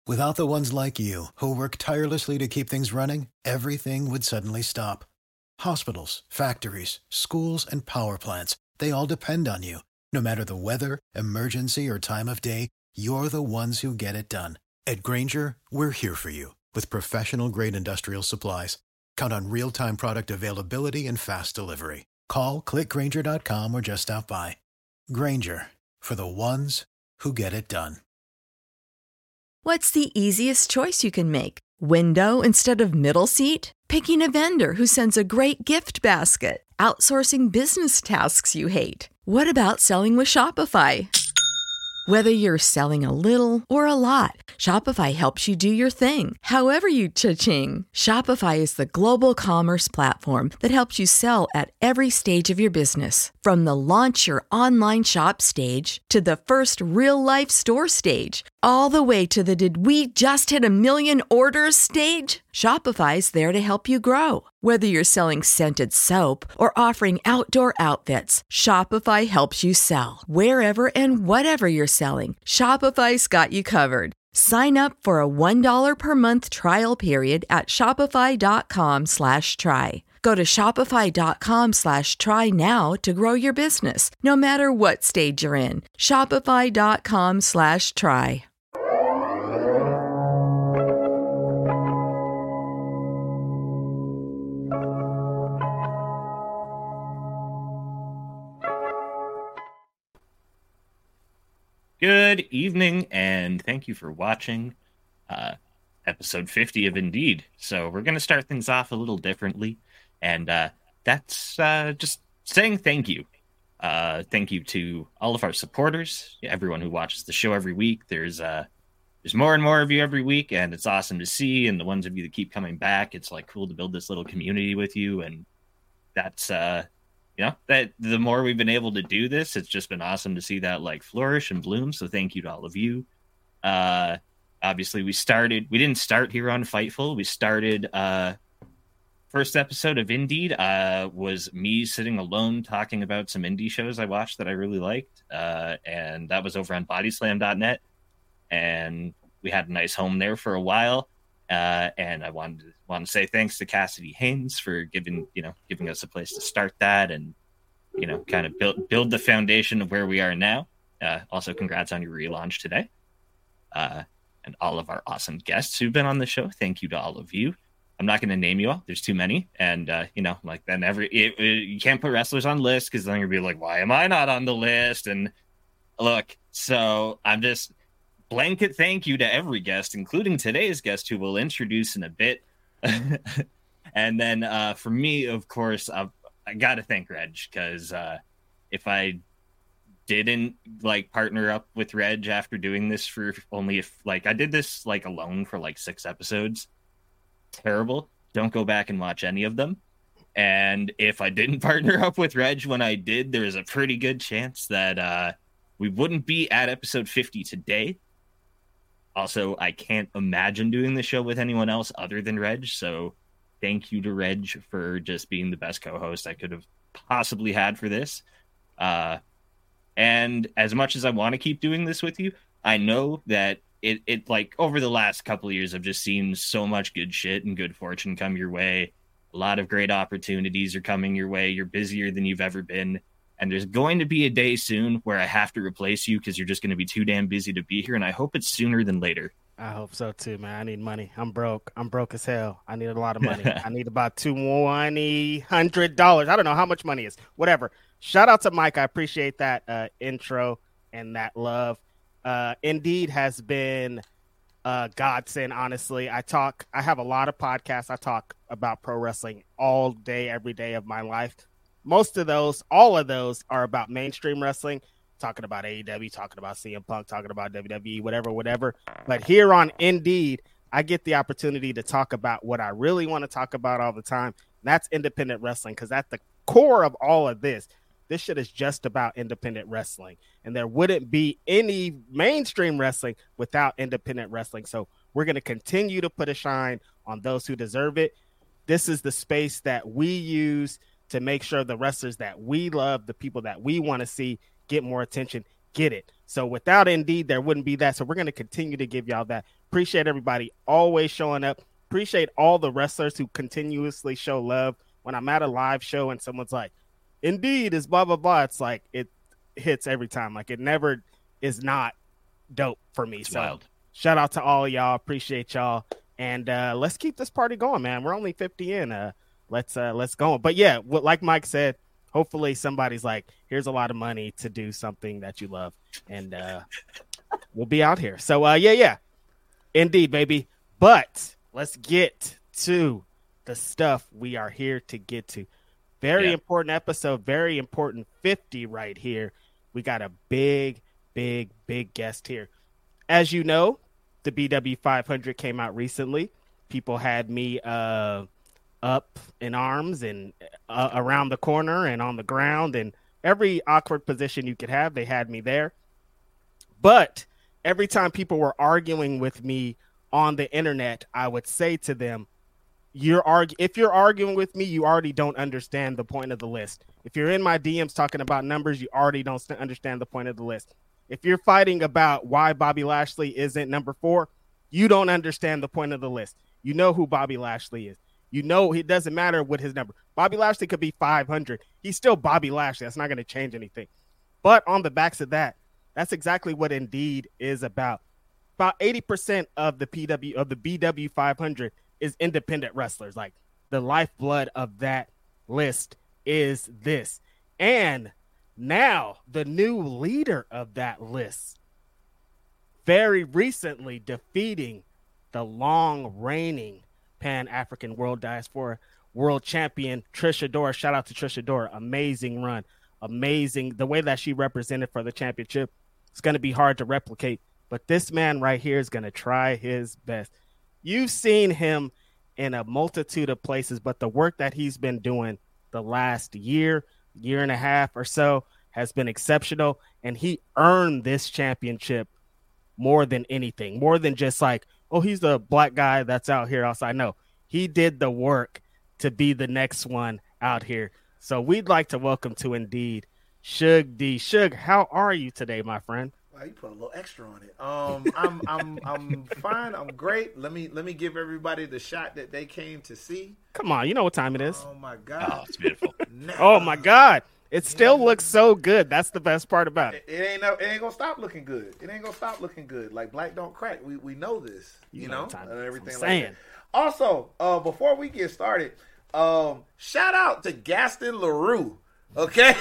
Without the ones like you, who work tirelessly to keep things running, everything would suddenly stop. Hospitals, factories, schools, and power plants, they all depend on you. No matter the weather, emergency, or time of day, you're the ones who get it done. At Grainger, we're here for you with professional-grade industrial supplies. Count on real-time product availability and fast delivery. Call, clickgrainger.com, or just stop by. Grainger, for the ones who get it done. What's the easiest choice you can make? Window instead of middle seat? Picking a vendor who sends a great gift basket? Outsourcing business tasks you hate? What about selling with Shopify? Whether you're selling a little or a lot, Shopify helps you do your thing, however you cha-ching. Shopify is the global commerce platform that helps you sell at every stage of your business. From the launch your online shop stage to the first real-life store stage, all the way to the did we just hit 1 million orders stage. Shopify's there to help you grow. Whether you're selling scented soap or offering outdoor outfits, Shopify helps you sell. Wherever and whatever you're selling, Shopify's got you covered. Sign up for a $1 per month trial period at shopify.com/try. Go to shopify.com/try now to grow your business, no matter what stage you're in. Shopify.com/try. Good evening, and thank you for watching episode 50 of Indeed. So we're going to start things off a little differently, and that's just saying thank you. Thank you to all of our supporters, everyone who watches the show every week. There's more and more of you every week, and it's awesome to see. And the ones of you that keep coming back, it's like cool to build this little community with you, and that's that the more we've been able to do this, it's just been awesome to see that like flourish and bloom. So thank you to all of you. Obviously we didn't start here on Fightful. We started first episode of Indeed was me sitting alone talking about some indie shows I watched that I really liked. And that was over on bodyslam.net. And we had a nice home there for a while. And I want to say thanks to Cassidy Haynes for giving us a place to start that and, kind of build the foundation of where we are now. Also, congrats on your relaunch today. And all of our awesome guests who've been on the show. Thank you to all of you. I'm not going to name you all. There's too many. And, then you can't put wrestlers on lists because then you'll be like, why am I not on the list? And look, so I'm just blanket thank you to every guest, including today's guest, who we'll introduce in a bit. And then for me, of course, I got to thank Reg, because if I didn't partner up with Reg after doing this I did this alone for 6 episodes. Terrible. Don't go back and watch any of them. And if I didn't partner up with Reg when I did, there's a pretty good chance that we wouldn't be at episode 50 today. Also, I can't imagine doing the show with anyone else other than Reg, so thank you to Reg for just being the best co-host I could have possibly had for this. And as much as I want to keep doing this with you, I know that it over the last couple of years, I've just seen so much good shit and good fortune come your way. A lot of great opportunities are coming your way. You're busier than you've ever been. And there's going to be a day soon where I have to replace you because you're just going to be too damn busy to be here. And I hope it's sooner than later. I hope so too, man. I need money. I'm broke. I'm broke as hell. I need a lot of money. I need about $200. I don't know how much money is. Whatever. Shout out to Mike. I appreciate that intro and that love. Indeed has been godsend, honestly. I have a lot of podcasts. I talk about pro wrestling all day, every day of my life. All of those are about mainstream wrestling, talking about AEW, talking about CM Punk, talking about WWE, whatever. But here on Indeed, I get the opportunity to talk about what I really want to talk about all the time. And that's independent wrestling, because at the core of all of this shit is just about independent wrestling. And there wouldn't be any mainstream wrestling without independent wrestling. So we're going to continue to put a shine on those who deserve it. This is the space that we use to make sure the wrestlers that we love, the people that we want to see, get more attention. get it. So without Indeed, there wouldn't be that. So we're going to continue to give y'all that. Appreciate everybody always showing up. Appreciate all the wrestlers who continuously show love. When I'm at a live show and someone's like, Indeed is blah, blah, blah, it's like it hits every time. Like it never is not dope for me. It's so wild. Shout out to all of y'all. Appreciate y'all. And let's keep this party going, man. We're only 50 in. Let's go. But yeah, like Mike said, hopefully somebody's like, here's a lot of money to do something that you love. And we'll be out here. So yeah. Indeed, baby. But let's get to the stuff we are here to get to. Very important episode, very important 50 right here. We got a big guest here. As you know, the BW 500 came out recently. People had me up in arms and around the corner and on the ground and every awkward position you could have, they had me there. But every time people were arguing with me on the internet, I would say to them, if you're arguing with me, you already don't understand the point of the list. If you're in my DMs talking about numbers, you already don't understand the point of the list. If you're fighting about why Bobby Lashley isn't number 4, you don't understand the point of the list. You know who Bobby Lashley is. You know it doesn't matter what his number. Bobby Lashley could be 500. He's still Bobby Lashley. That's not going to change anything. But on the backs of that, that's exactly what Indeed is about. About 80% of the BW 500 is independent wrestlers. Like the lifeblood of that list is this. And now the new leader of that list, very recently defeating the long reigning Pan-African World Diaspora World Champion Trish Adora. Shout out to Trish Adora. Amazing run. Amazing. The way that she represented for the championship, it's going to be hard to replicate. But this man right here is going to try his best. You've seen him in a multitude of places, but the work that he's been doing the last year and a half or so has been exceptional. And he earned this championship more than anything, more than just like, oh, he's the black guy that's out here outside. No, he did the work to be the next one out here. So we'd like to welcome to Indeed, Suge D. Suge, how are you today, my friend? Wow, you put a little extra on it. I'm fine. I'm great. Let me give everybody the shot that they came to see. Come on, you know what time it is. Oh my God. Oh, it's beautiful. Oh my God. It still looks so good. That's the best part about it. It ain't gonna stop looking good. It ain't gonna stop looking good. Like black don't crack. We know this. You know and everything like that. Also, before we get started, shout out to Gaston LaRue. Okay,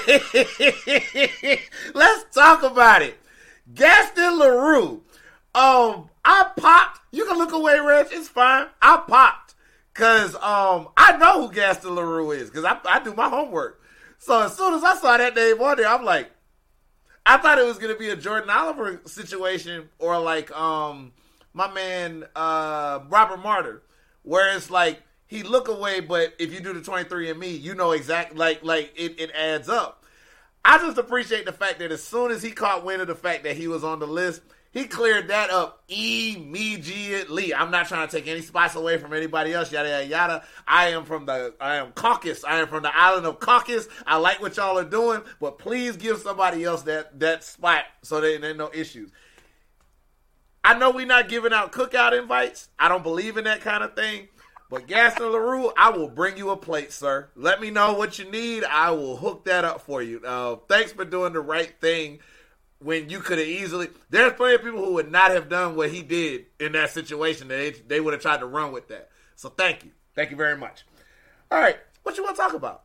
let's talk about it. Gaston LaRue. I popped. You can look away, Reg. It's fine. I popped because I know who Gaston LaRue is because I do my homework. So as soon as I saw that name on there, I'm like, I thought it was gonna be a Jordan Oliver situation or like my man Robert Martyr, where it's like he look away, but if you do the 23andMe, you know exactly like it adds up. I just appreciate the fact that as soon as he caught wind of the fact that he was on the list, he cleared that up immediately. I'm not trying to take any spots away from anybody else, yada, yada, yada. I am Caucasus. I am from the island of Caucasus. I like what y'all are doing, but please give somebody else that spot so there ain't no issues. I know we're not giving out cookout invites. I don't believe in that kind of thing. But Gaston LaRue, I will bring you a plate, sir. Let me know what you need. I will hook that up for you. Thanks for doing the right thing when you could have easily. There's plenty of people who would not have done what he did in that situation. They would have tried to run with that. So thank you. Thank you very much. All right. What you want to talk about?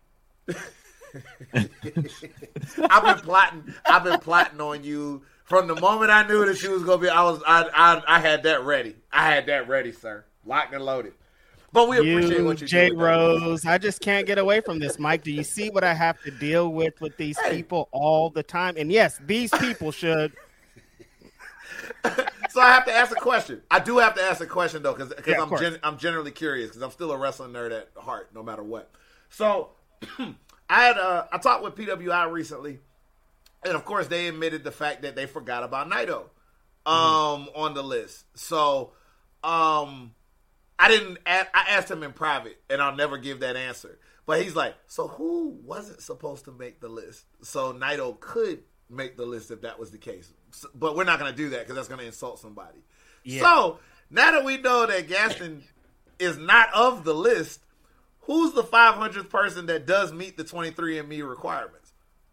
I've been plotting on you from the moment I knew that she was going to be. I had that ready. I had that ready, sir. Locked and loaded. But we appreciate what you do. J Rose, I just can't get away from this, Mike. Do you see what I have to deal with these people all the time? And yes, these people should. So I have to ask a question. I do have to ask a question though, because I'm generally curious because I'm still a wrestling nerd at heart, no matter what. So I talked with PWI recently, and of course they admitted the fact that they forgot about Naito on the list. So I asked him in private, and I'll never give that answer. But he's like, so who wasn't supposed to make the list? So Naito could make the list if that was the case. But we're not going to do that because that's going to insult somebody. Yeah. So now that we know that Gaston is not of the list, who's the 500th person that does meet the 23andMe requirements?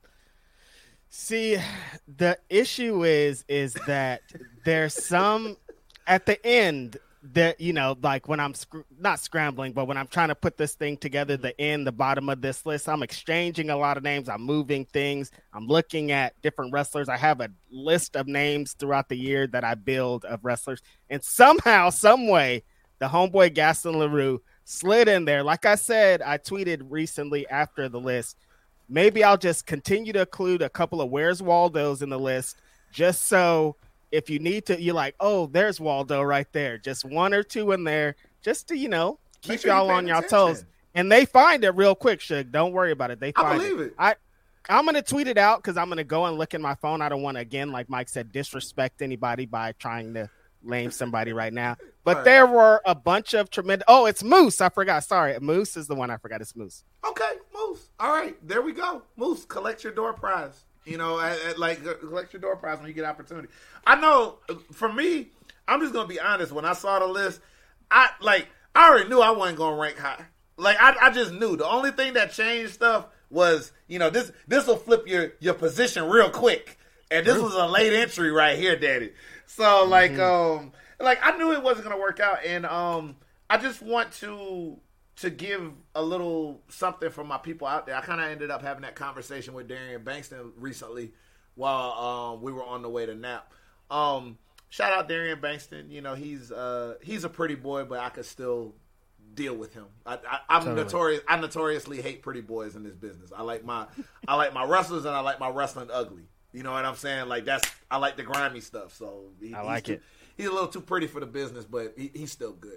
See, the issue is that there's some at the end that, you know, like when I'm not scrambling, but when I'm trying to put this thing together, the bottom of this list, I'm exchanging a lot of names. I'm moving things. I'm looking at different wrestlers. I have a list of names throughout the year that I build of wrestlers. And somehow, some way, the homeboy Gaston Leroux slid in there. Like I said, I tweeted recently after the list, maybe I'll just continue to include a couple of Where's Waldo's in the list, just so if you need to, you're like, oh, there's Waldo right there. Just one or two in there, just to, you know, keep y'all on y'all toes. And they find it real quick, Suge. Don't worry about it. They find I believe it. I'm going to tweet it out because I'm going to go and look in my phone. I don't want to, again, like Mike said, disrespect anybody by trying to name somebody right now. But right. There were a bunch of tremendous. Oh, it's Moose. I forgot. Sorry. Moose is the one I forgot. It's Moose. Okay, Moose. All right, there we go. Moose, collect your door prize. You know, collect your door prize when you get opportunity. I know, for me, I'm just gonna be honest. When I saw the list, I already knew I wasn't gonna rank high. Like I just knew. The only thing that changed stuff was, you know, this will flip your position real quick. And this was a late entry right here, Daddy. So like I knew it wasn't gonna work out, and I just want to give a little something for my people out there. I kind of ended up having that conversation with Darian Bankston recently while we were on the way to Nap. Shout out Darian Bankston. You know, he's a pretty boy, but I could still deal with him. I'm totally notorious. I notoriously hate pretty boys in this business. I like my wrestlers, and I like my wrestling ugly. You know what I'm saying? Like I like the grimy stuff. So he's a little too pretty for the business, but he's still good.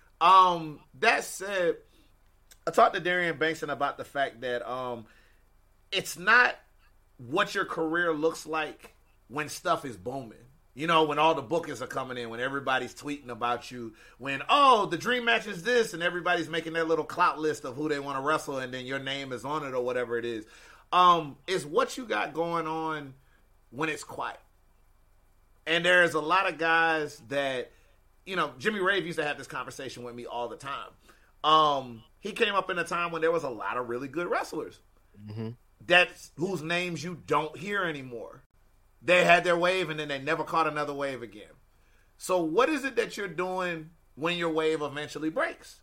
That said, I talked to Darian Bankston about the fact that it's not what your career looks like when stuff is booming. You know, when all the bookings are coming in, when everybody's tweeting about you, when, oh, the dream match is this, and everybody's making their little clout list of who they want to wrestle, and then your name is on it or whatever it is. Is what you got going on when it's quiet. And there's a lot of guys that, you know, Jimmy Rave used to have this conversation with me all the time. He came up in a time when there was a lot of really good wrestlers. Mm-hmm. That's whose names you don't hear anymore. They had their wave and then they never caught another wave again. So what is it that you're doing when your wave eventually breaks?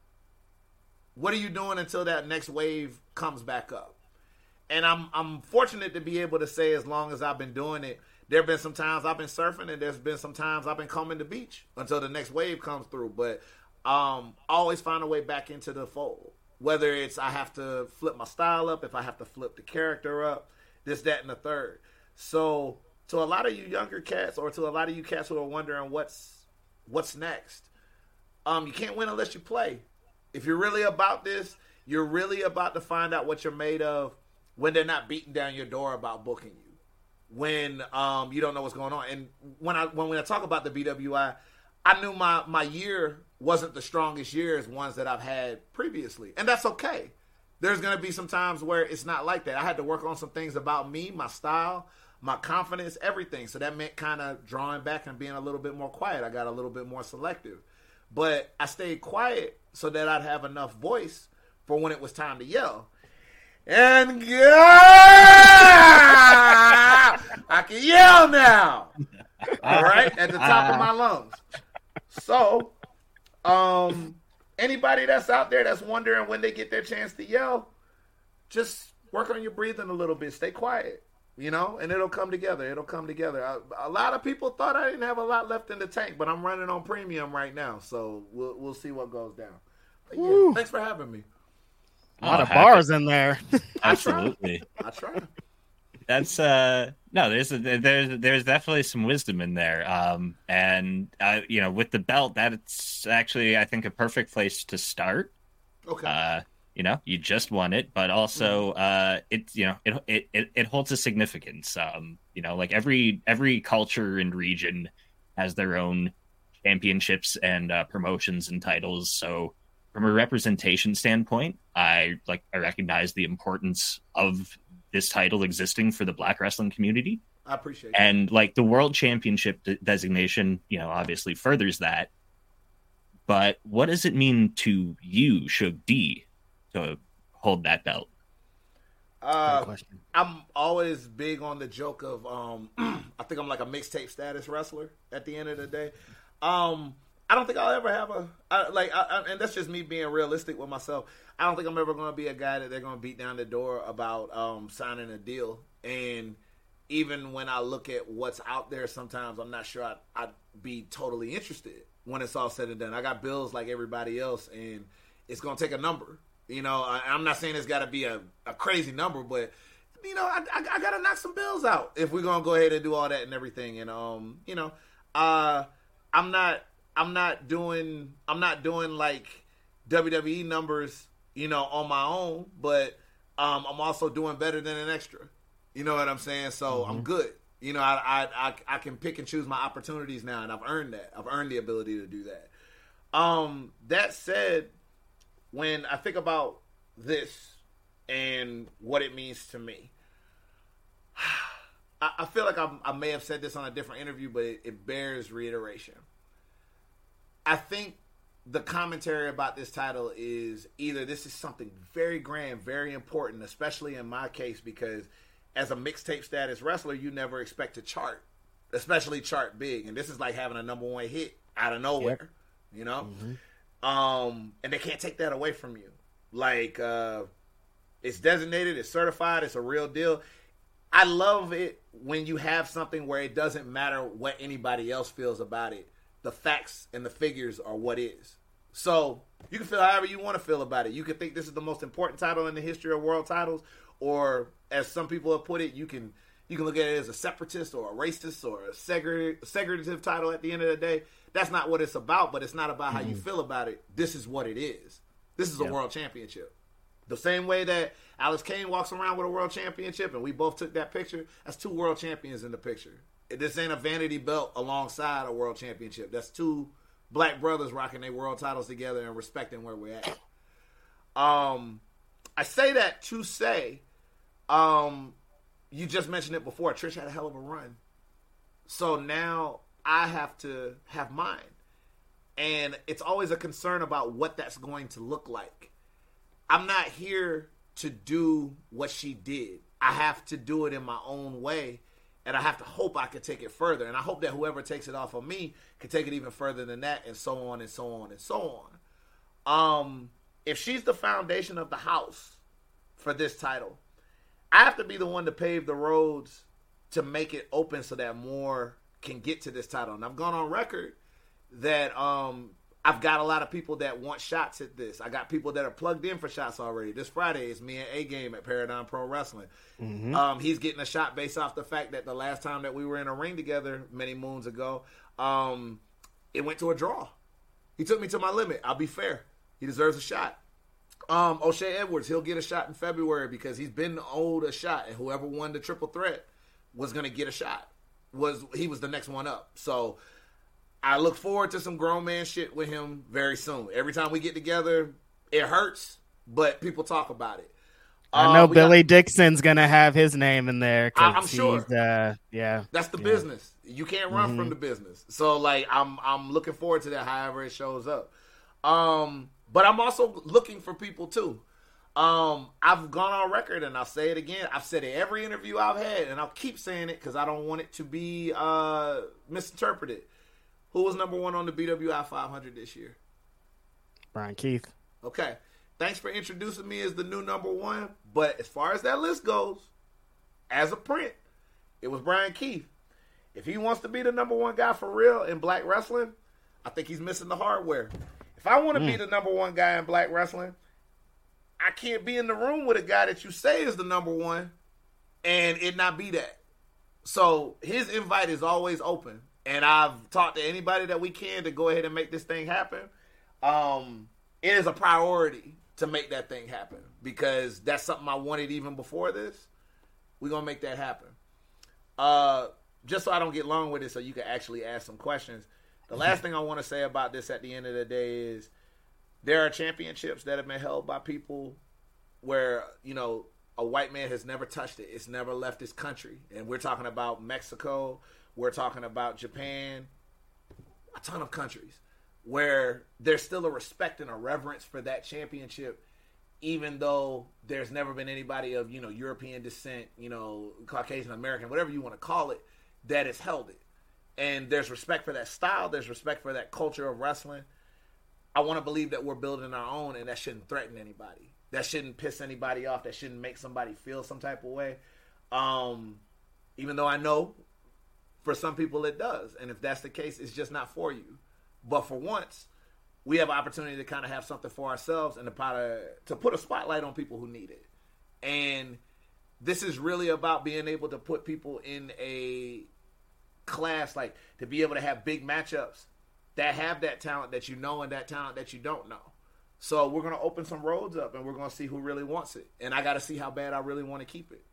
What are you doing until that next wave comes back up? And I'm fortunate to be able to say, as long as I've been doing it, there have been some times I've been surfing, and there's been some times I've been combing the beach until the next wave comes through. But always find a way back into the fold. Whether it's I have to flip my style up, if I have to flip the character up, this, that, and the third. So to a lot of you younger cats, or to a lot of you cats who are wondering what's next, you can't win unless you play. If you're really about this, you're really about to find out what you're made of when they're not beating down your door about booking you. When you don't know what's going on. And when I talk about the BWI, I knew my year wasn't the strongest year as ones that I've had previously. And that's okay. There's going to be some times where it's not like that. I had to work on some things about me, my style, my confidence, everything. So that meant kind of drawing back and being a little bit more quiet. I got a little bit more selective. But I stayed quiet so that I'd have enough voice for when it was time to yell. And I can yell now. All right, at the top of my lungs. So, anybody that's out there that's wondering when they get their chance to yell, just work on your breathing a little bit. Stay quiet, you know, and it'll come together. It'll come together. A lot of people thought I didn't have a lot left in the tank, but I'm running on premium right now, so we'll see what goes down. But yeah, thanks for having me. A lot of bars in there. Absolutely. I try. That's no. There's definitely some wisdom in there. And you know, with the belt, that's actually, I think, a perfect place to start. Okay. You know, you just won it, but also it's, you know, it holds a significance. You know, like every culture and region has their own championships and promotions and titles. So from a representation standpoint, I recognize the importance of this title existing for the Black wrestling community. I appreciate that. And like the world championship designation, you know, obviously furthers that. But what does it mean to you, Shug D, to hold that belt? I'm always big on the joke of I think I'm like a mixtape status wrestler at the end of the day. I don't think I'll ever have and that's just me being realistic with myself. I don't think I'm ever going to be a guy that they're going to beat down the door about signing a deal. And even when I look at what's out there, sometimes I'm not sure I'd be totally interested when it's all said and done. I got bills like everybody else, and it's going to take a number. You know, I'm not saying it's got to be a crazy number, but, you know, I got to knock some bills out if we're going to go ahead and do all that and everything. And, you know, I'm not doing like WWE numbers, you know, on my own, but I'm also doing better than an extra. You know what I'm saying? So I'm good. You know, I can pick and choose my opportunities now, and I've earned that. I've earned the ability to do that. That said, when I think about this and what it means to me, I feel like I may have said this on a different interview, but it bears reiteration. I think the commentary about this title is either this is something very grand, very important, especially in my case, because as a mixtape status wrestler, you never expect to chart, especially chart big. And this is like having a number one hit out of nowhere, you know? And they can't take that away from you. Like, it's designated, it's certified, it's a real deal. I love it when you have something where it doesn't matter what anybody else feels about it. The facts and the figures are what is. So you can feel however you want to feel about it. You can think this is the most important title in the history of world titles, or as some people have put it, you can look at it as a separatist or a racist or a segregative title at the end of the day. That's not what it's about, but it's not about how you feel about it. This is what it is. This is a world championship. The same way that Alex Kane walks around with a world championship and we both took that picture, that's two world champions in the picture. This ain't a vanity belt alongside a world championship. That's two black brothers rocking their world titles together and respecting where we're at. I say that to say, you just mentioned it before, Trish had a hell of a run. So now I have to have mine. And it's always a concern about what that's going to look like. I'm not here to do what she did. I have to do it in my own way. And I have to hope I can take it further. And I hope that whoever takes it off of me can take it even further than that, and so on and so on and so on. If she's the foundation of the house for this title, I have to be the one to pave the roads to make it open so that more can get to this title. And I've gone on record that I've got a lot of people that want shots at this. I got people that are plugged in for shots already. This Friday is me and A-Game at Paradigm Pro Wrestling. He's getting a shot based off the fact that the last time that we were in a ring together many moons ago, it went to a draw. He took me to my limit. I'll be fair. He deserves a shot. O'Shea Edwards, he'll get a shot in February because he's been owed a shot, and whoever won the triple threat was going to get a shot. He was the next one up. So I look forward to some grown man shit with him very soon. Every time we get together, it hurts, but people talk about it. I know Billy Dixon's going to have his name in there. I'm sure. Yeah. That's the business. You can't run from the business. So, like, I'm looking forward to that however it shows up. But I'm also looking for people, too. I've gone on record, and I'll say it again. I've said it every interview I've had, and I'll keep saying it because I don't want it to be misinterpreted. Who was number one on the BWI 500 this year? Brian Keith. Okay. Thanks for introducing me as the new number one. But as far as that list goes, as a print, it was Brian Keith. If he wants to be the number one guy for real in black wrestling, I think he's missing the hardware. If I want to be the number one guy in black wrestling, I can't be in the room with a guy that you say is the number one and it not be that. So his invite is always open. And I've talked to anybody that we can to go ahead and make this thing happen. It is a priority to make that thing happen because that's something I wanted even before this. We're going to make that happen. Just so I don't get long with it so you can actually ask some questions. The last thing I want to say about this at the end of the day is there are championships that have been held by people where, you know, a white man has never touched it. It's never left his country. And we're talking about Mexico. We're talking about Japan. A ton of countries where there's still a respect and a reverence for that championship, even though there's never been anybody of, European descent, Caucasian American, whatever you want to call it, that has held it. And there's respect for that style. There's respect for that culture of wrestling. I want to believe that we're building our own, and that shouldn't threaten anybody. That shouldn't piss anybody off. That shouldn't make somebody feel some type of way. Even though I know for some people it does. And if that's the case, it's just not for you. But for once, we have an opportunity to kind of have something for ourselves and to put a spotlight on people who need it. And this is really about being able to put people in a class, like to be able to have big matchups that have that talent that you know and that talent that you don't know. So we're going to open some roads up and we're going to see who really wants it. And I got to see how bad I really want to keep it.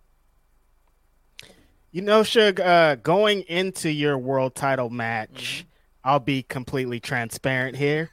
Suge, going into your world title match, I'll be completely transparent here.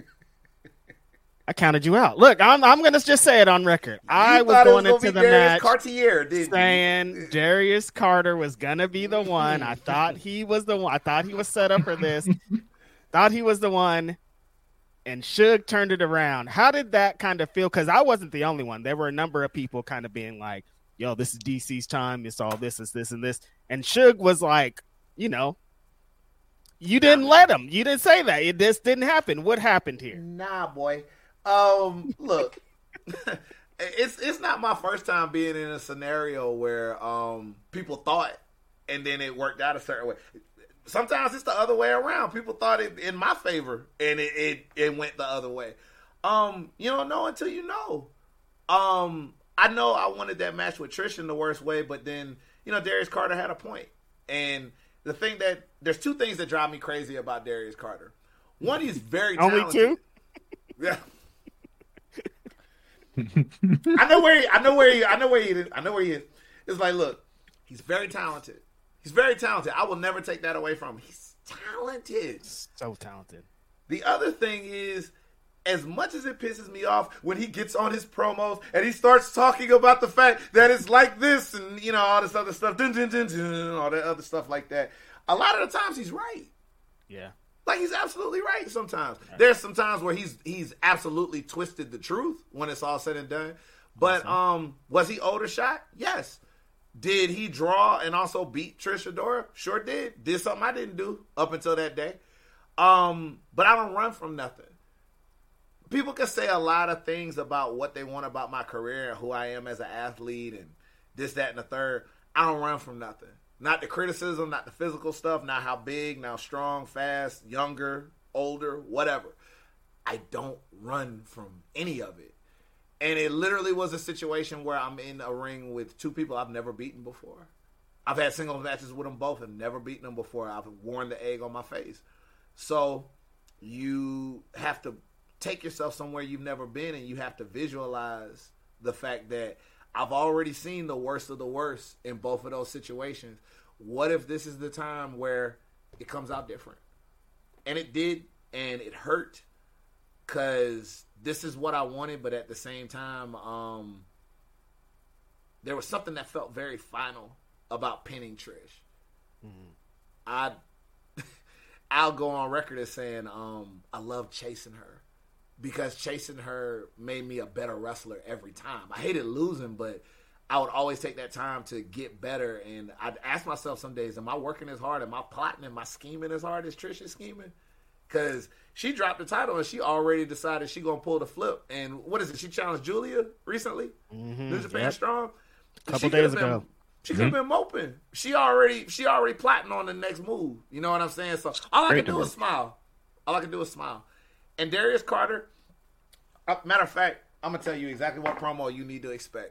I counted you out. Look, I'm going to just say it on record. I was going into the match saying Darius Carter was going to be the one. I thought he was the one. I thought he was set up for this. Thought he was the one. And Suge turned it around. How did that kind of feel? Because I wasn't the only one. There were a number of people kind of being like, yo, this is DC's time. It's all this, is this, and this. And Suge was like, you didn't let him. You didn't say that. This didn't happen. What happened here? Nah, boy. Look, it's not my first time being in a scenario where people thought and then it worked out a certain way. Sometimes it's the other way around. People thought it in my favor and it went the other way. You don't know until you know. I know I wanted that match with Trish in the worst way, but then, Darius Carter had a point. And the thing there's two things that drive me crazy about Darius Carter. One, he's very talented. Only two? Yeah. I know where he is. It's like, look, he's very talented. He's very talented. I will never take that away from him. He's talented. So talented. The other thing is, as much as it pisses me off when he gets on his promos and he starts talking about the fact that it's like this and, all this other stuff, all that other stuff like that, a lot of the times he's right. Yeah. Like, he's absolutely right sometimes. Right. There's some times where he's absolutely twisted the truth when it's all said and done. But was he owed a shot? Yes. Did he draw and also beat Trish Adora? Sure did. Did something I didn't do up until that day. But I don't run from nothing. People can say a lot of things about what they want about my career and who I am as an athlete and this, that, and the third. I don't run from nothing. Not the criticism, not the physical stuff, not how big, now strong, fast, younger, older, whatever. I don't run from any of it. And it literally was a situation where I'm in a ring with two people I've never beaten before. I've had singles matches with them both and never beaten them before. I've worn the egg on my face. So you have to take yourself somewhere you've never been, and you have to visualize the fact that I've already seen the worst of the worst in both of those situations. What if this is the time where it comes out different? And it did, and it hurt because this is what I wanted, but at the same time, there was something that felt very final about pinning Trish. Mm-hmm. I'll go on record as saying I love chasing her because chasing her made me a better wrestler every time. I hated losing, but I would always take that time to get better. And I'd ask myself some days, am I working as hard? Am I plotting? Am I scheming as hard as Trish is scheming? Because she dropped the title and she already decided she going to pull the flip. And what is it? She challenged Julia recently? Mm-hmm. New Japan Strong? A couple days ago. She could have been moping. She already plotting on the next move. You know what I'm saying? So all I can do is smile. And Darius Carter, matter of fact, I'm going to tell you exactly what promo you need to expect.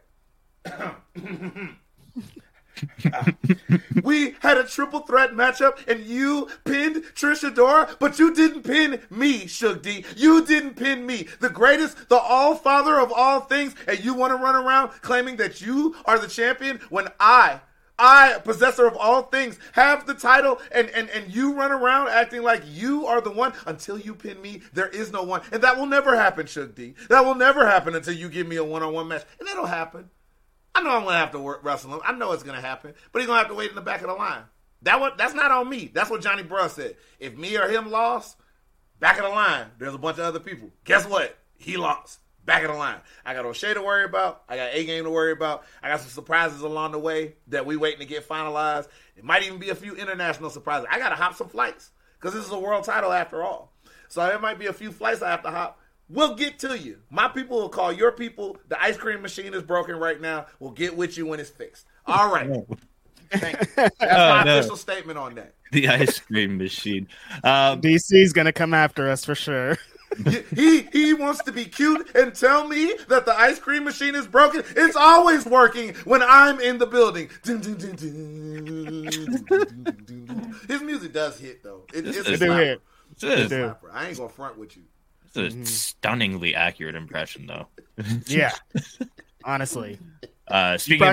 We had a triple threat matchup and you pinned Trish Adora, but you didn't pin me, Shug D. You didn't pin me, the greatest, the all-father of all things, and you want to run around claiming that you are the champion when I, possessor of all things, have the title, and you run around acting like you are the one. Until you pin me, there is no one. And that will never happen, Shug D. That will never happen until you give me a one-on-one match. And that'll happen. I know I'm going to have to wrestle him. I know it's going to happen. But he's going to have to wait in the back of the line. That's not on me. That's what Johnny Bruh said. If me or him lost, back of the line, there's a bunch of other people. Guess what? He lost. Back of the line. I got O'Shea to worry about. I got A-Game to worry about. I got some surprises along the way that we waiting to get finalized. It might even be a few international surprises. I got to hop some flights because this is a world title after all. So there might be a few flights I have to hop. We'll get to you. My people will call your people. The ice cream machine is broken right now. We'll get with you when it's fixed. All right. Thank you. That's my official statement on that. The ice cream machine. DC's going to come after us for sure. He wants to be cute and tell me that the ice cream machine is broken. It's always working when I'm in the building. His music does hit, though. It's a slapper. It's a slapper. I ain't going to front with you. It's a stunningly accurate impression, though. Yeah. Honestly. Speaking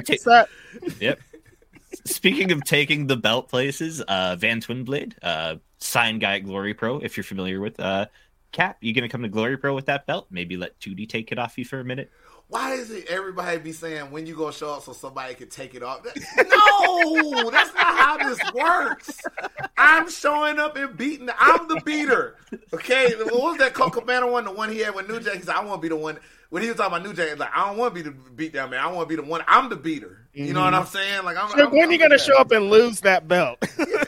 of taking the belt places, Van Twinblade, sign guy at Glory Pro, if you're familiar with Cap, you gonna come to Glory Pro with that belt? Maybe let 2D take it off you for a minute? Why is it everybody be saying when you gonna show up so somebody can take it off? No, that's not how this works. I'm showing up and beating. I'm the beater. Okay, what was that Colt Cabana one? The one he had with New Jack? He said, I want to be the one. When he was talking about New Jack, he's like, I don't want to be the beat down man. I want to be the one. I'm the beater. You know what I'm saying? Like, when are you gonna show up and lose that belt?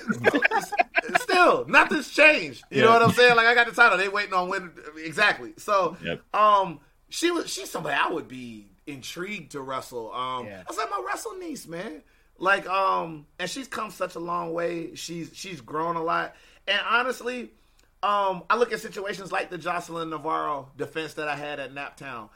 Still, nothing's changed. You know what I'm saying? Like, I got the title. They waiting on when exactly. So, she's somebody I would be intrigued to wrestle. I was like, my wrestle niece, man. Like, and she's come such a long way. She's grown a lot. And honestly, I look at situations like the Jocelyn Navarro defense that I had at Naptown.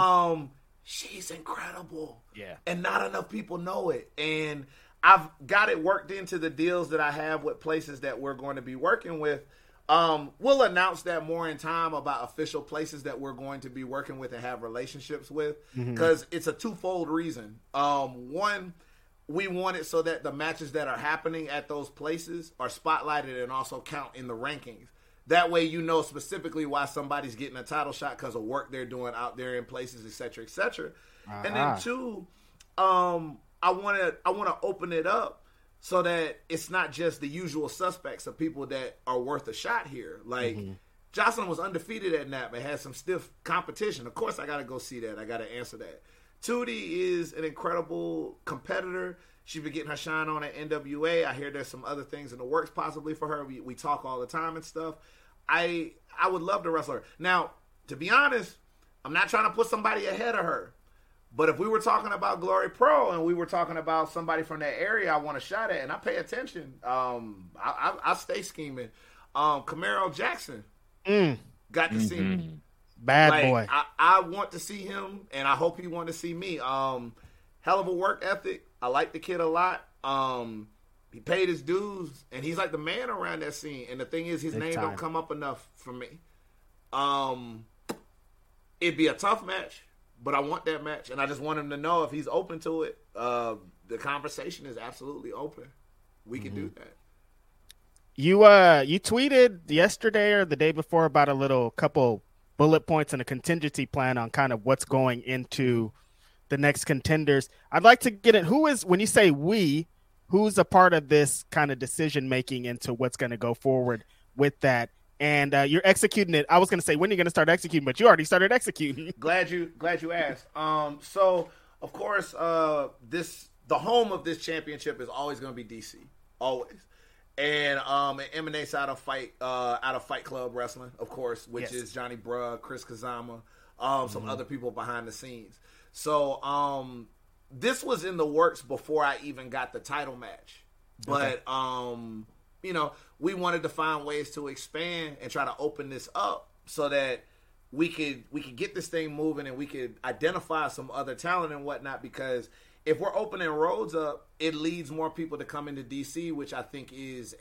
She's incredible. Yeah. And not enough people know it. And I've got it worked into the deals that I have with places that we're going to be working with. We'll announce that more in time about official places that we're going to be working with and have relationships with, because it's a twofold reason. One, we want it so that the matches that are happening at those places are spotlighted and also count in the rankings. That way you know specifically why somebody's getting a title shot because of work they're doing out there in places, et cetera, et cetera. And then two, I want to open it up so that it's not just the usual suspects of people that are worth a shot here. Like, Jocelyn was undefeated at Nap and had some stiff competition. Of course, I got to go see that. I got to answer that. Tootie is an incredible competitor. She's been getting her shine on at NWA. I hear there's some other things in the works possibly for her. We talk all the time and stuff. I would love to wrestle her. Now, to be honest, I'm not trying to put somebody ahead of her. But if we were talking about Glory Pro and we were talking about somebody from that area I want a shot at, and I pay attention, I stay scheming. Camaro Jackson got to see me. Bad boy. I want to see him, and I hope he wants to see me. Hell of a work ethic. I like the kid a lot. He paid his dues, and he's like the man around that scene. And the thing is, his name don't come up enough for me. It'd be a tough match. But I want that match, and I just want him to know if he's open to it. The conversation is absolutely open. We can do that. You tweeted yesterday or the day before about a couple bullet points and a contingency plan on kind of what's going into the next contenders. I'd like to get it. When you say we, who's a part of this kind of decision making into what's going to go forward with that? And you're executing it. I was going to say, when are you going to start executing? But you already started executing. Glad you asked. So, of course, the home of this championship is always going to be DC. Always. And it emanates out of Fight Club Wrestling, of course, which is Johnny Bruh, Chris Kazama, some other people behind the scenes. So, this was in the works before I even got the title match. But, we wanted to find ways to expand and try to open this up so that we could get this thing moving and we could identify some other talent and whatnot, because if we're opening roads up, it leads more people to come into DC, which I think is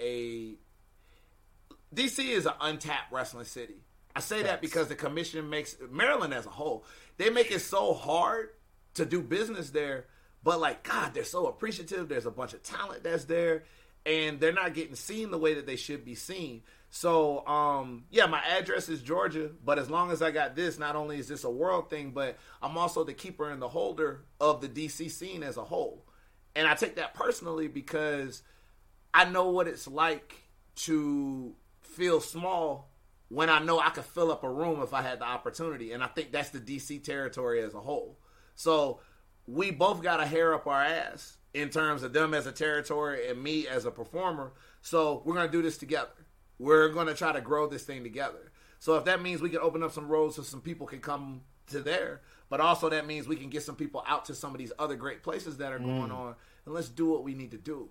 DC is an untapped wrestling city. I say that because the commission makes Maryland as a whole, they make it so hard to do business there, but like, God, they're so appreciative. There's a bunch of talent that's there. And they're not getting seen the way that they should be seen. So, yeah, my address is Georgia, but as long as I got this, not only is this a world thing, but I'm also the keeper and the holder of the DC scene as a whole. And I take that personally because I know what it's like to feel small when I know I could fill up a room if I had the opportunity. And I think that's the DC territory as a whole. So we both got a hair up our ass in terms of them as a territory and me as a performer. So we're going to do this together. We're going to try to grow this thing together. So if that means we can open up some roads so some people can come to there, but also that means we can get some people out to some of these other great places that are going on, and let's do what we need to do.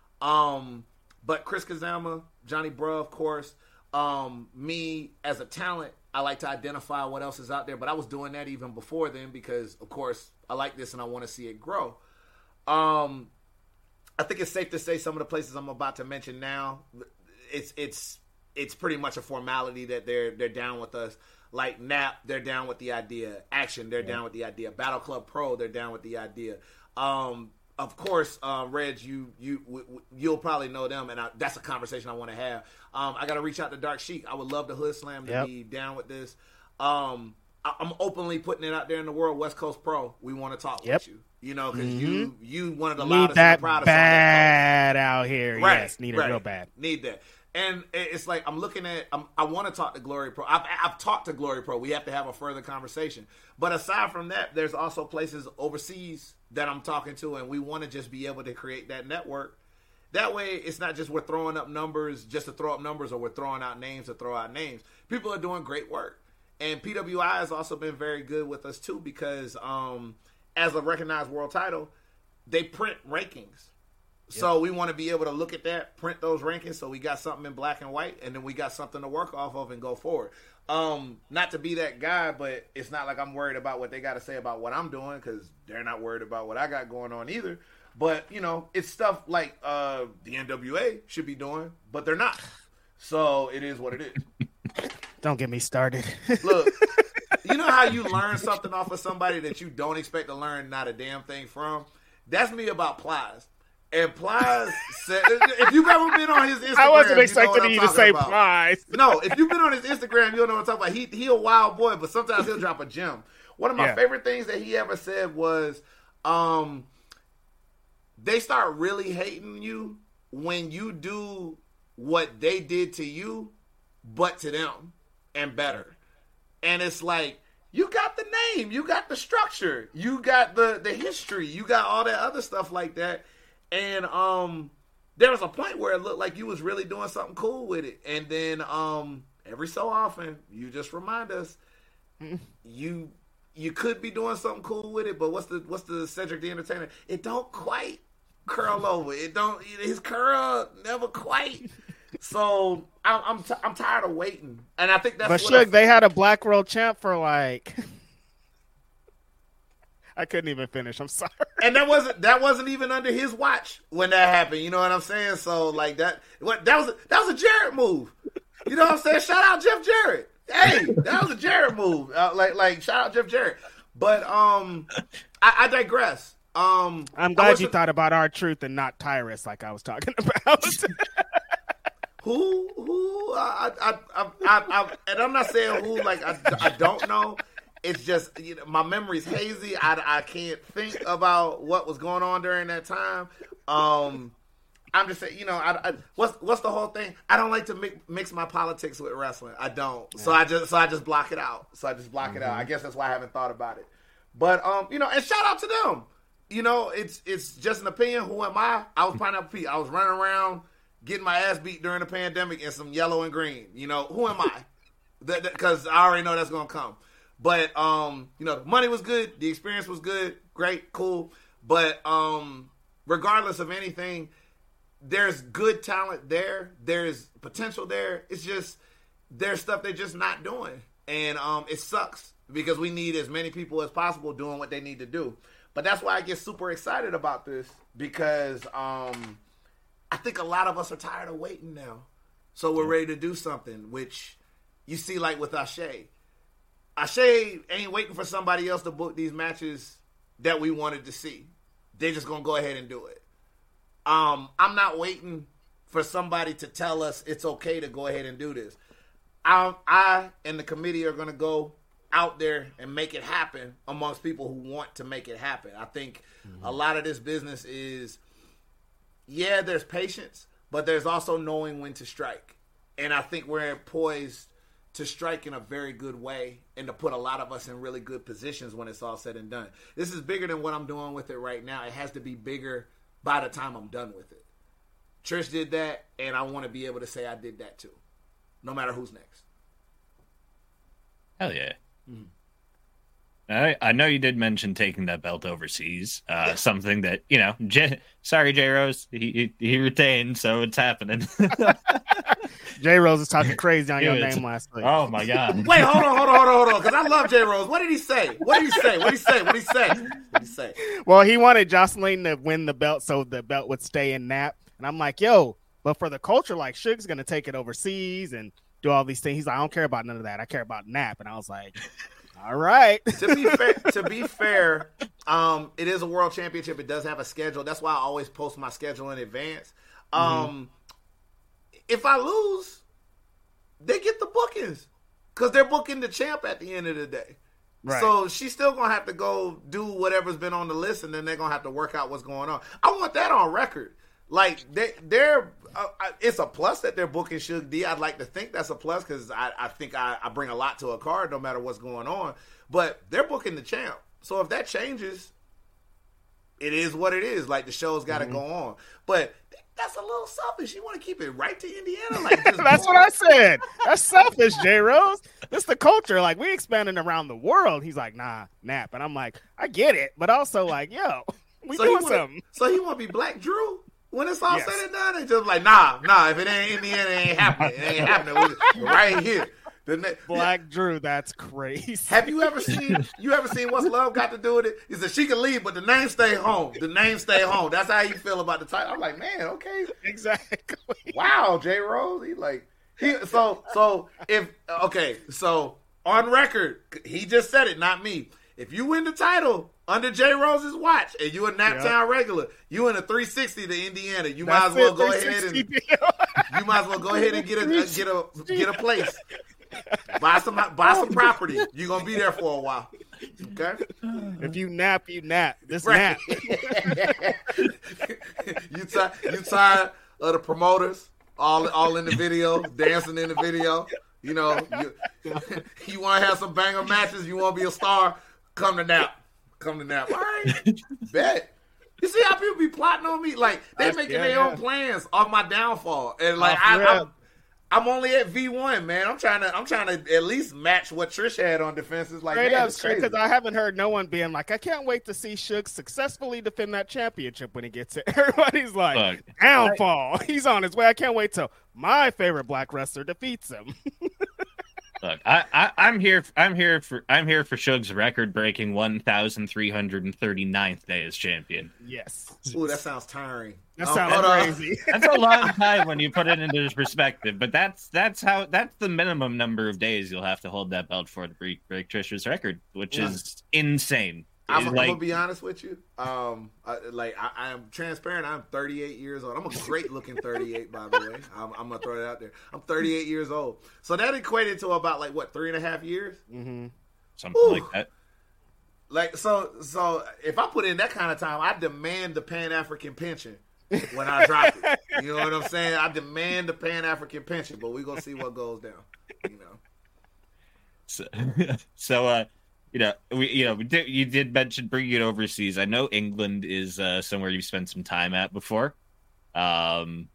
But Chris Kazama, Johnny Bruh, of course, me as a talent, I like to identify what else is out there, but I was doing that even before then because, of course, I like this and I want to see it grow. I think it's safe to say some of the places I'm about to mention now, it's pretty much a formality that they're down with us. Like NAP, they're down with the idea. Action, they're down with the idea. Battle Club Pro, they're down with the idea. Of course, Reg, you'll probably know them, and that's a conversation I want to have. I got to reach out to Dark Sheik. I would love the Hood Slam to be down with this. I'm openly putting it out there in the world. West Coast Pro, we want to talk with you. You know, because you one of the loudest and proudest. Bad out here. Right, yes, need it real bad. Need that. And it's like I'm looking at. I want to talk to Glory Pro. I've talked to Glory Pro. We have to have a further conversation. But aside from that, there's also places overseas that I'm talking to, and we want to just be able to create that network. That way, it's not just we're throwing up numbers just to throw up numbers, or we're throwing out names to throw out names. People are doing great work, and PWI has also been very good with us too because as a recognized world title, they print rankings. So we want to be able to look at that, print those rankings, so we got something in black and white, and then we got something to work off of and go forward. Not to be that guy, but it's not like I'm worried about what they got to say about what I'm doing, because they're not worried about what I got going on either. But, you know, it's stuff like the NWA should be doing, but they're not. So it is what it is. Don't get me started. Look, you know how you learn something off of somebody that you don't expect to learn not a damn thing from? That's me about Plies. And Plies said, if you've ever been on his Instagram, I wasn't expecting you know you to say about. Plies. No, if you've been on his Instagram, you'll know what I'm talking about. He a wild boy, but sometimes he'll drop a gem. One of my favorite things that he ever said was, they start really hating you when you do what they did to you, but to them, and better. And it's like, you got the name, you got the structure, you got the history, you got all that other stuff like that. And there was a point where it looked like you was really doing something cool with it. And then every so often, you just remind us, you could be doing something cool with it, but what's the Cedric the Entertainer? It don't quite curl over. His curl never quite. So I'm tired of waiting, and I think that's. But Suge, they had a Black World Champ for like. I couldn't even finish. I'm sorry. And that wasn't even under his watch when that happened. You know what I'm saying? So like that was a Jarrett move. You know what I'm saying? Shout out Jeff Jarrett. Hey, that was a Jarrett move. Like shout out Jeff Jarrett. But I digress. I'm glad you thought about R-Truth and not Tyrus, like I was talking about. Who? And I'm not saying who. Like I don't know. It's just my memory's hazy. I can't think about what was going on during that time. I'm just saying, what's the whole thing? I don't like to mix my politics with wrestling. I don't. Yeah. So I just block it out. It out. I guess that's why I haven't thought about it. But and shout out to them. It's just an opinion. Who am I? I was Pineapple Pete. I was running around getting my ass beat during the pandemic in some yellow and green. Who am I? Because I already know that's gonna come. But the money was good, the experience was good, great, cool. But regardless of anything, there's good talent there. There's potential there. It's just there's stuff they're just not doing, and it sucks because we need as many people as possible doing what they need to do. But that's why I get super excited about this because I think a lot of us are tired of waiting now, so we're ready to do something. Which you see, like with Ashe. Ashe ain't waiting for somebody else to book these matches that we wanted to see. They're just going to go ahead and do it. I'm not waiting for somebody to tell us it's okay to go ahead and do this. I and the committee are going to go out there and make it happen amongst people who want to make it happen. I think a lot of this business is, there's patience, but there's also knowing when to strike. And I think we're poised to strike in a very good way and to put a lot of us in really good positions when it's all said and done. This is bigger than what I'm doing with it right now. It has to be bigger by the time I'm done with it. Trish did that, and I want to be able to say I did that too, no matter who's next. Hell yeah. I know you did mention taking that belt overseas. Something that, sorry, J Rose, he retained, so it's happening. J Rose is talking crazy on your name last week. Oh my God! Wait, hold on, because I love J Rose. What did he say? What did he say? Well, he wanted Jocelyn to win the belt so the belt would stay in Nap, and I'm like, yo, but for the culture, like Suge's gonna take it overseas and do all these things. He's like, I don't care about none of that. I care about Nap, and I was like, all right. To be fair, it is a world championship. It does have a schedule. That's why I always post my schedule in advance. If I lose, they get the bookings because they're booking the champ at the end of the day. Right. So she's still going to have to go do whatever's been on the list, and then they're going to have to work out what's going on. I want that on record. Like, they're it's a plus that they're booking Suge D. I'd like to think that's a plus because I think I bring a lot to a card no matter what's going on. But they're booking the champ. So if that changes, it is what it is. Like, the show's got to go on. But that's a little selfish. You want to keep it right to Indiana? Like, that's what I said. That's selfish, J Rose. That's the culture. Like, we expanding around the world. He's like, nah, Nap. And I'm like, I get it. But also, like, yo, we doing something. So he want to be Black Drew? When it's all said and done, it's just like, nah, if it ain't Indiana, it ain't happening. It ain't happening. We're right here. Black Drew, that's crazy. Have you ever seen What's Love Got to Do with it? He said she can leave, but the name stay home. The name stay home. That's how you feel about the title. I'm like, man, okay. Exactly. Wow, J Rose. So on record, he just said it, not me. If you win the title under J Rose's watch and you a Naptown regular, you in a 360 to Indiana, you might as well go ahead and get a place. Buy some property. You're gonna be there for a while. Okay? If you nap, you nap. This right. Nap. You tired of the promoters all in the video, dancing in the video. You want to have some banger matches, you want to be a star, come to Nap. All right. Bet. You see how people be plotting on me? Like, they making their own plans off my downfall. And like I'm only at V1, man. I'm trying to at least match what Trish had on defenses. Like, because I haven't heard no one being like, I can't wait to see Suge successfully defend that championship when he gets it. Everybody's like, downfall. He's on his way. I can't wait till my favorite Black wrestler defeats him. Look, I'm here for Suge's record-breaking 1,339th day as champion. Yes. Ooh, that sounds tiring. That sounds crazy. That's a long time when you put it into perspective, but that's the minimum number of days you'll have to hold that belt for to break Trish's record, which is insane. I'm gonna be honest with you. I am transparent. I'm 38 years old. I'm a great looking 38, by the way. I'm gonna throw it out there. I'm 38 years old. So that equated to about 3.5 years, something like that. Like so if I put in that kind of time, I demand the Pan-African pension when I drop it. You know what I'm saying? I demand the Pan-African pension, but we're gonna see what goes down. You did mention bringing it overseas. I know England is somewhere you've spent some time at before. Here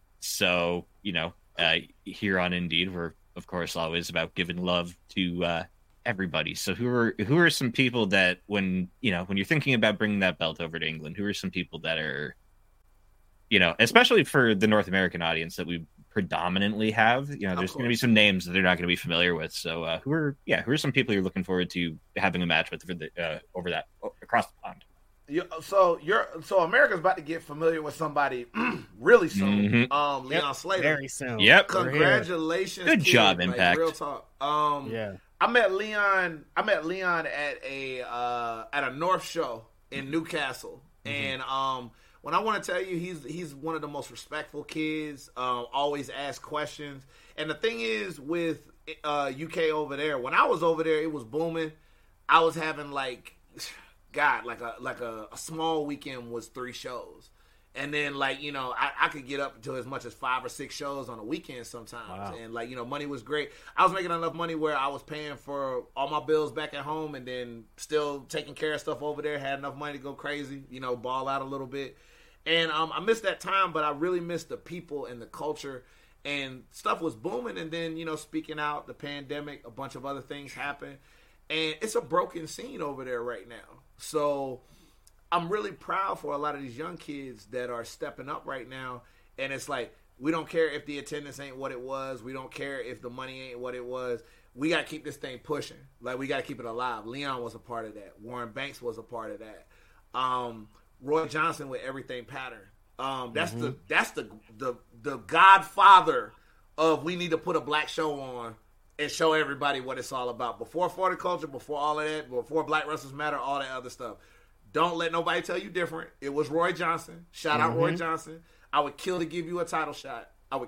on Indeed, we're of course always about giving love to everybody. So who are some people that when you're thinking about bringing that belt over to England, who are some people that are, especially for the North American audience that we predominantly have, there's going to be some names that they're not going to be familiar with. So who are some people you're looking forward to having a match with for the across the pond? So America's about to get familiar with somebody really soon. Leon Slater, very soon. Yep, congratulations. Good job, Impact. Real talk. I met Leon at a North show in Newcastle, and when I want to tell you, he's one of the most respectful kids. Always ask questions. And the thing is with UK over there, when I was over there, it was booming. I was having like a small weekend was 3 shows. And then, like, you know, I could get up to as much as 5 or 6 shows on a weekend sometimes. Wow. And, like, you know, money was great. I was making enough money where I was paying for all my bills back at home and then still taking care of stuff over there. Had enough money to go crazy, you know, ball out a little bit. And I missed that time, but I really missed the people and the culture. And stuff was booming. And then, you know, speaking out, the pandemic, a bunch of other things happened. And it's a broken scene over there right now. So I'm really proud for a lot of these young kids that are stepping up right now. And it's like, we don't care if the attendance ain't what it was. We don't care if the money ain't what it was. We got to keep this thing pushing. Like, we got to keep it alive. Leon was a part of that. Warren Banks was a part of that. Roy Johnson with Everything Pattern. That's the godfather of we need to put a black show on and show everybody what it's all about. Before 40 Culture, before all of that, before Black Wrestlers Matter, all that other stuff. Don't let nobody tell you different. It was Roy Johnson. Shout out Roy Johnson. I would kill to give you a title shot.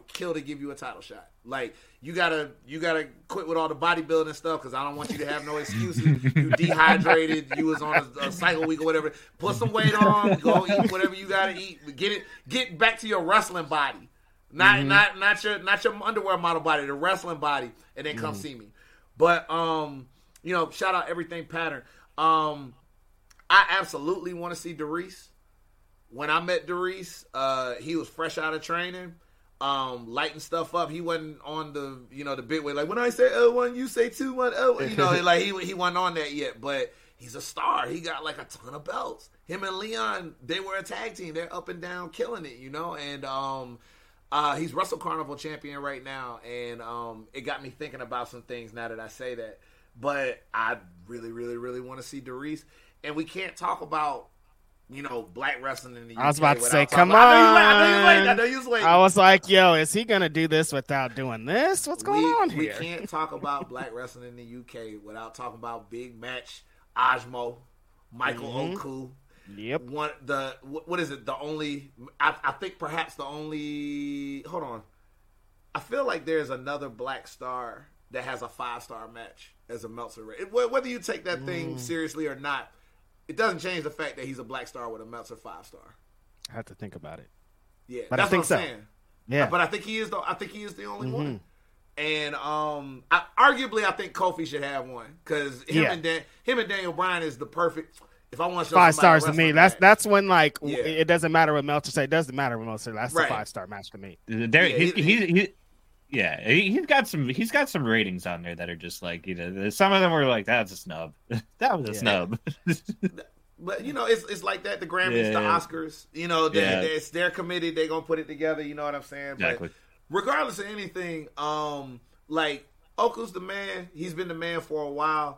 Like, you gotta quit with all the bodybuilding stuff because I don't want you to have no excuses. You dehydrated. You was on a cycle week or whatever. Put some weight on. Go eat whatever you gotta eat. Get back to your wrestling body. Not your underwear model body. The wrestling body, and then come see me. But you know, shout out Everything Pattern. I absolutely want to see Darius. When I met Darius, he was fresh out of training, lighting stuff up. He wasn't on the, you know, the big way. Like, when I say L1, you say 2-1, you know, like he wasn't on that yet. But he's a star. He got like a ton of belts. Him and Leon, they were a tag team. They're up and down killing it, you know. And he's Wrestle Carnival champion right now. And it got me thinking about some things now that I say that. But I really, really, really want to see Darius. And we can't talk about, you know, black wrestling in the UK. I was about to say, come on. I know you was waiting. I was like, yo, is he going to do this without doing this? What's going on here? We can't talk about black wrestling in the UK without talking about big match, Ajmo, Michael Oku. Yep. What is it? The only, I think perhaps the only, hold on. I feel like there's another black star that has a 5-star match as a Meltzer rating. Whether you take that thing seriously or not, it doesn't change the fact that he's a black star with a Meltzer 5-star. I have to think about it. Yeah, but that's I think what I'm saying. Yeah, but I think he is the only one. And arguably, I think Kofi should have one because him and Daniel Bryan is the perfect. If I want to show 5 stars to me, that's when like Yeah. it doesn't matter what Meltzer say. It doesn't matter what Meltzer. That's Right. the 5-star match to me. He's got some ratings on there that are just like, you know, some of them were like, that's a snub. That was a snub. But you know, it's like that. The Grammys, the Oscars. You know, it's their committee. They're gonna put it together. You know what I'm saying? Exactly. But regardless of anything, like Oku's the man. He's been the man for a while.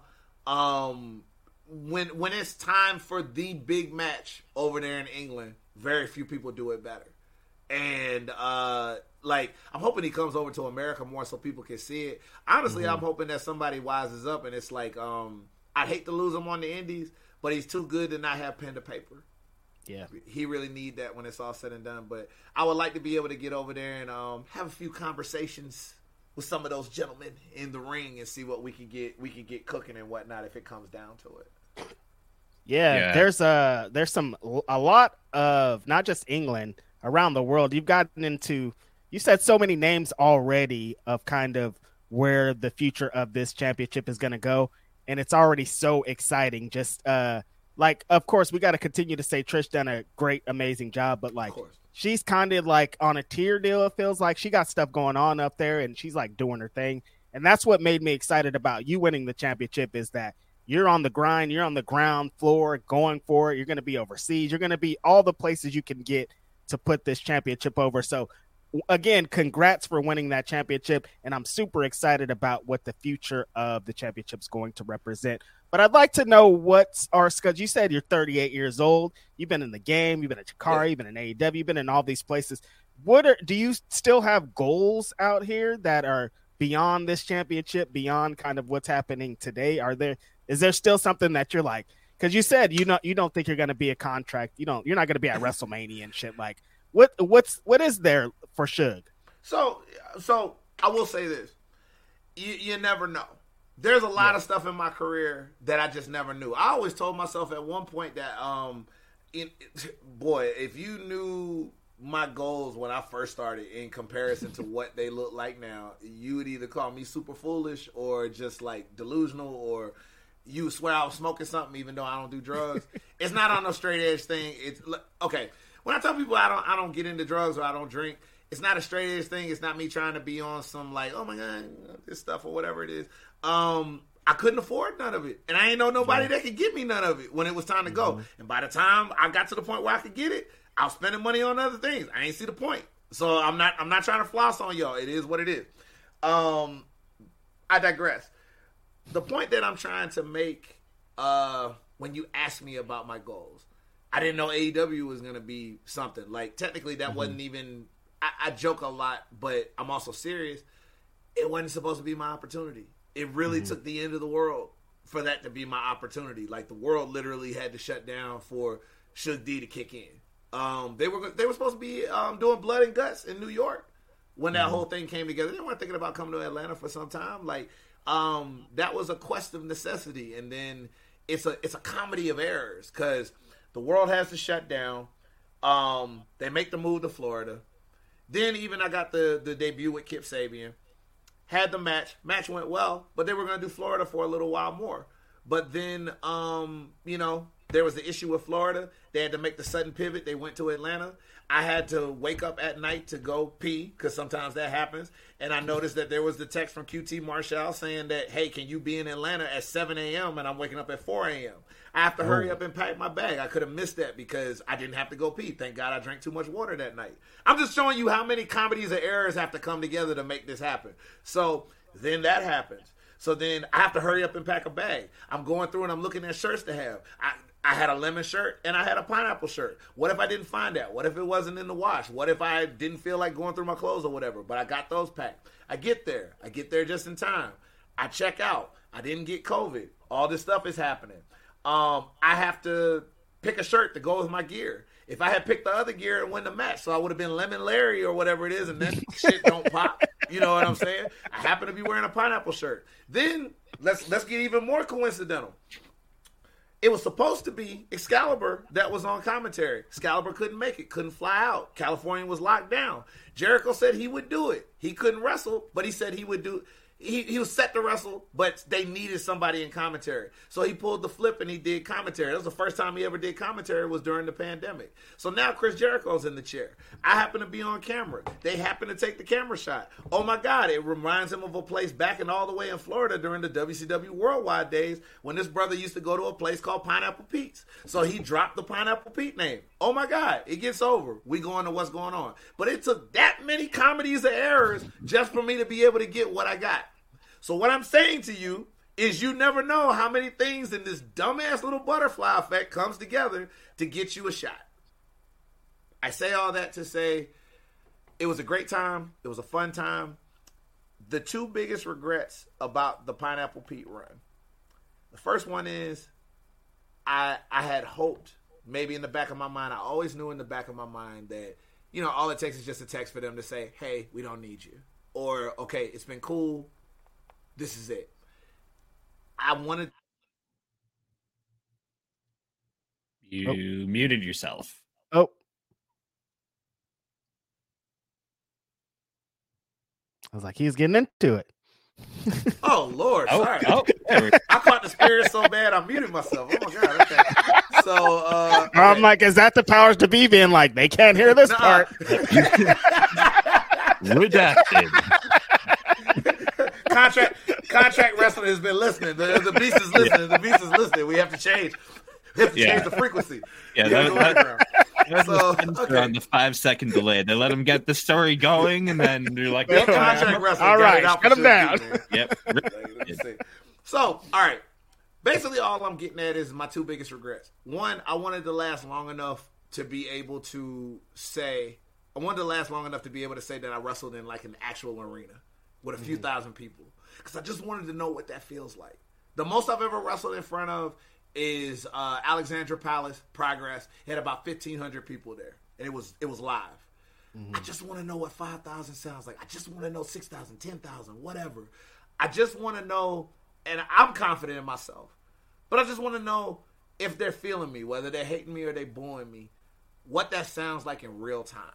When it's time for the big match over there in England, very few people do it better. And like, I'm hoping he comes over to America more so people can see it. Honestly, I'm hoping that somebody wises up and it's like, I'd hate to lose him on the indies, but he's too good to not have pen to paper. Yeah. He really need that when it's all said and done. But I would like to be able to get over there and have a few conversations with some of those gentlemen in the ring and see what we could get cooking and whatnot if it comes down to it. Yeah. There's a lot of not just England, around the world. You've gotten into, you said so many names already of kind of where the future of this championship is going to go. And it's already so exciting. Just like, of course, we got to continue to say Trish done a great, amazing job. But like, she's kind of like on a tier deal. It feels like she got stuff going on up there and she's like doing her thing. And that's what made me excited about you winning the championship is that you're on the grind. You're on the ground floor going for it. You're going to be overseas. You're going to be all the places you can get to put this championship over. So again, congrats for winning that championship. And I'm super excited about what the future of the championship's going to represent. But I'd like to know what's our schedule. You said you're 38 years old. You've been in the game. You've been at Chikara. You've been in AEW. You've been in all these places. Do you still have goals out here that are beyond this championship, beyond kind of what's happening today? Is there still something that you're like, Because you said you don't think you're going to be a contract. You're not going to be at WrestleMania and shit. Like, what is there for Suge? So I will say this: you never know. There's a lot of stuff in my career that I just never knew. I always told myself at one point that, boy, if you knew my goals when I first started in comparison to what they look like now, you would either call me super foolish or just like delusional, or you swear I was smoking something even though I don't do drugs. It's not on no straight edge thing. It's okay. When I tell people I don't get into drugs or I don't drink, it's not a straight edge thing. It's not me trying to be on some like, oh my God, this stuff or whatever it is. I couldn't afford none of it. And I ain't know nobody that could give me none of it when it was time to go. And by the time I got to the point where I could get it, I was spending money on other things. I ain't see the point. So I'm not trying to floss on y'all. It is what it is. I digress. The point that I'm trying to make when you ask me about my goals, I didn't know AEW was going to be something. Like, technically, that wasn't even... I joke a lot, but I'm also serious. It wasn't supposed to be my opportunity. It really took the end of the world for that to be my opportunity. Like, the world literally had to shut down for Suge D to kick in. They were supposed to be doing Blood and Guts in New York when that whole thing came together. They weren't thinking about coming to Atlanta for some time. Like, that was a quest of necessity, and then it's a comedy of errors because the world has to shut down. They make the move to Florida. Then even I got the debut with Kip Sabian. Had the match. Match went well, but they were going to do Florida for a little while more. But then, there was the issue with Florida. They had to make the sudden pivot. They went to Atlanta. I had to wake up at night to go pee because sometimes that happens. And I noticed that there was the text from QT Marshall saying that, hey, can you be in Atlanta at 7 a.m. and I'm waking up at 4 a.m. I have to hurry up and pack my bag. I could have missed that because I didn't have to go pee. Thank God I drank too much water that night. I'm just showing you how many comedies and errors have to come together to make this happen. So then that happens. So then I have to hurry up and pack a bag. I'm going through and I'm looking at shirts to have. I had a lemon shirt and I had a pineapple shirt. What if I didn't find that? What if it wasn't in the wash? What if I didn't feel like going through my clothes or whatever? But I got those packed. I get there just in time. I check out. I didn't get COVID. All this stuff is happening. I have to pick a shirt to go with my gear. If I had picked the other gear and win the match, so I would have been Lemon Larry or whatever it is, and then shit don't pop. You know what I'm saying? I happen to be wearing a pineapple shirt. Then let's get even more coincidental. It was supposed to be Excalibur that was on commentary. Excalibur couldn't make it, couldn't fly out. California was locked down. Jericho said he would do it. He couldn't wrestle, but he said he would do it. He was set to wrestle, but they needed somebody in commentary. So he pulled the flip and he did commentary. That was the first time he ever did commentary was during the pandemic. So now Chris Jericho's in the chair. I happen to be on camera. They happen to take the camera shot. Oh my God, it reminds him of a place back in all the way in Florida during the WCW Worldwide days when this brother used to go to a place called Pineapple Pete's. So he dropped the Pineapple Pete name. Oh my God, it gets over. We go into what's going on. But it took that many comedies of errors just for me to be able to get what I got. So what I'm saying to you is you never know how many things in this dumbass little butterfly effect comes together to get you a shot. I say all that to say it was a great time. It was a fun time. The two biggest regrets about the Pineapple Pete run. The first one is I had hoped, maybe in the back of my mind, I always knew in the back of my mind that, all it takes is just a text for them to say, hey, we don't need you. Or, okay, it's been cool. This is it. I wanted. You muted yourself. Oh. I was like, he's getting into it. Oh, Lord. Sorry. There we go. I caught the spirit so bad I muted myself. Oh, my God. Okay. So, okay. I'm like, is that the powers to be being like, they can't hear this part? Redacted. Contract wrestling has been listening. The beast is listening. The beast is listening. We have to change. We have to change the frequency. Yeah, that's okay. On the 5-second delay. They let them get the story going, and then you're like, okay. Contract wrestling. All right, shut them down. Yep. So, all right. Basically, all I'm getting at is my two biggest regrets. One, I wanted to last long enough to be able to say that I wrestled in like an actual arena with a few thousand people. Because I just wanted to know what that feels like. The most I've ever wrestled in front of is Alexandra Palace Progress. It had about 1,500 people there, and it was live. I just want to know what 5,000 sounds like. I just want to know 6,000, 10,000, whatever. I just want to know, and I'm confident in myself, but I just want to know if they're feeling me, whether they're hating me or they booing me, what that sounds like in real time.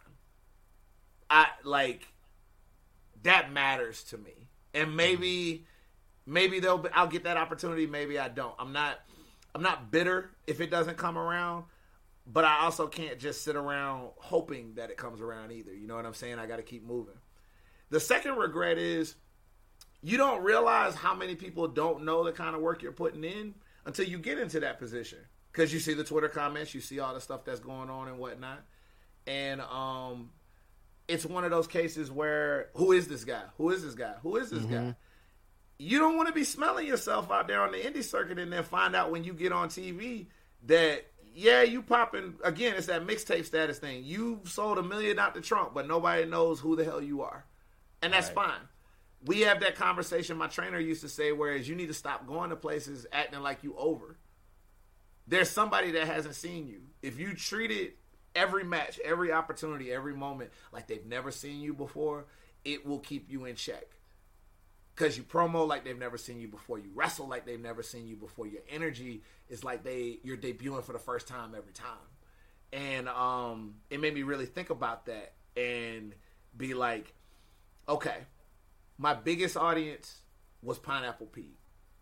That matters to me. And maybe I'll get that opportunity, maybe I don't. I'm not bitter if it doesn't come around, but I also can't just sit around hoping that it comes around either. You know what I'm saying? I got to keep moving. The second regret is you don't realize how many people don't know the kind of work you're putting in until you get into that position. Because you see the Twitter comments, you see all the stuff that's going on and whatnot. And it's one of those cases where, who is this guy? Who is this guy? Who is this guy? You don't want to be smelling yourself out there on the indie circuit and then find out when you get on TV that, yeah, you popping, again, it's that mixtape status thing. You've sold 1 million out the trunk, but nobody knows who the hell you are. And that's fine. We have that conversation my trainer used to say, whereas you need to stop going to places acting like you over. There's somebody that hasn't seen you. If you treated every match, every opportunity, every moment like they've never seen you before, it will keep you in check. Because you promo like they've never seen you before. You wrestle like they've never seen you before. Your energy is like you're debuting for the first time every time. And it made me really think about that and be like, okay, my biggest audience was Pineapple Pete.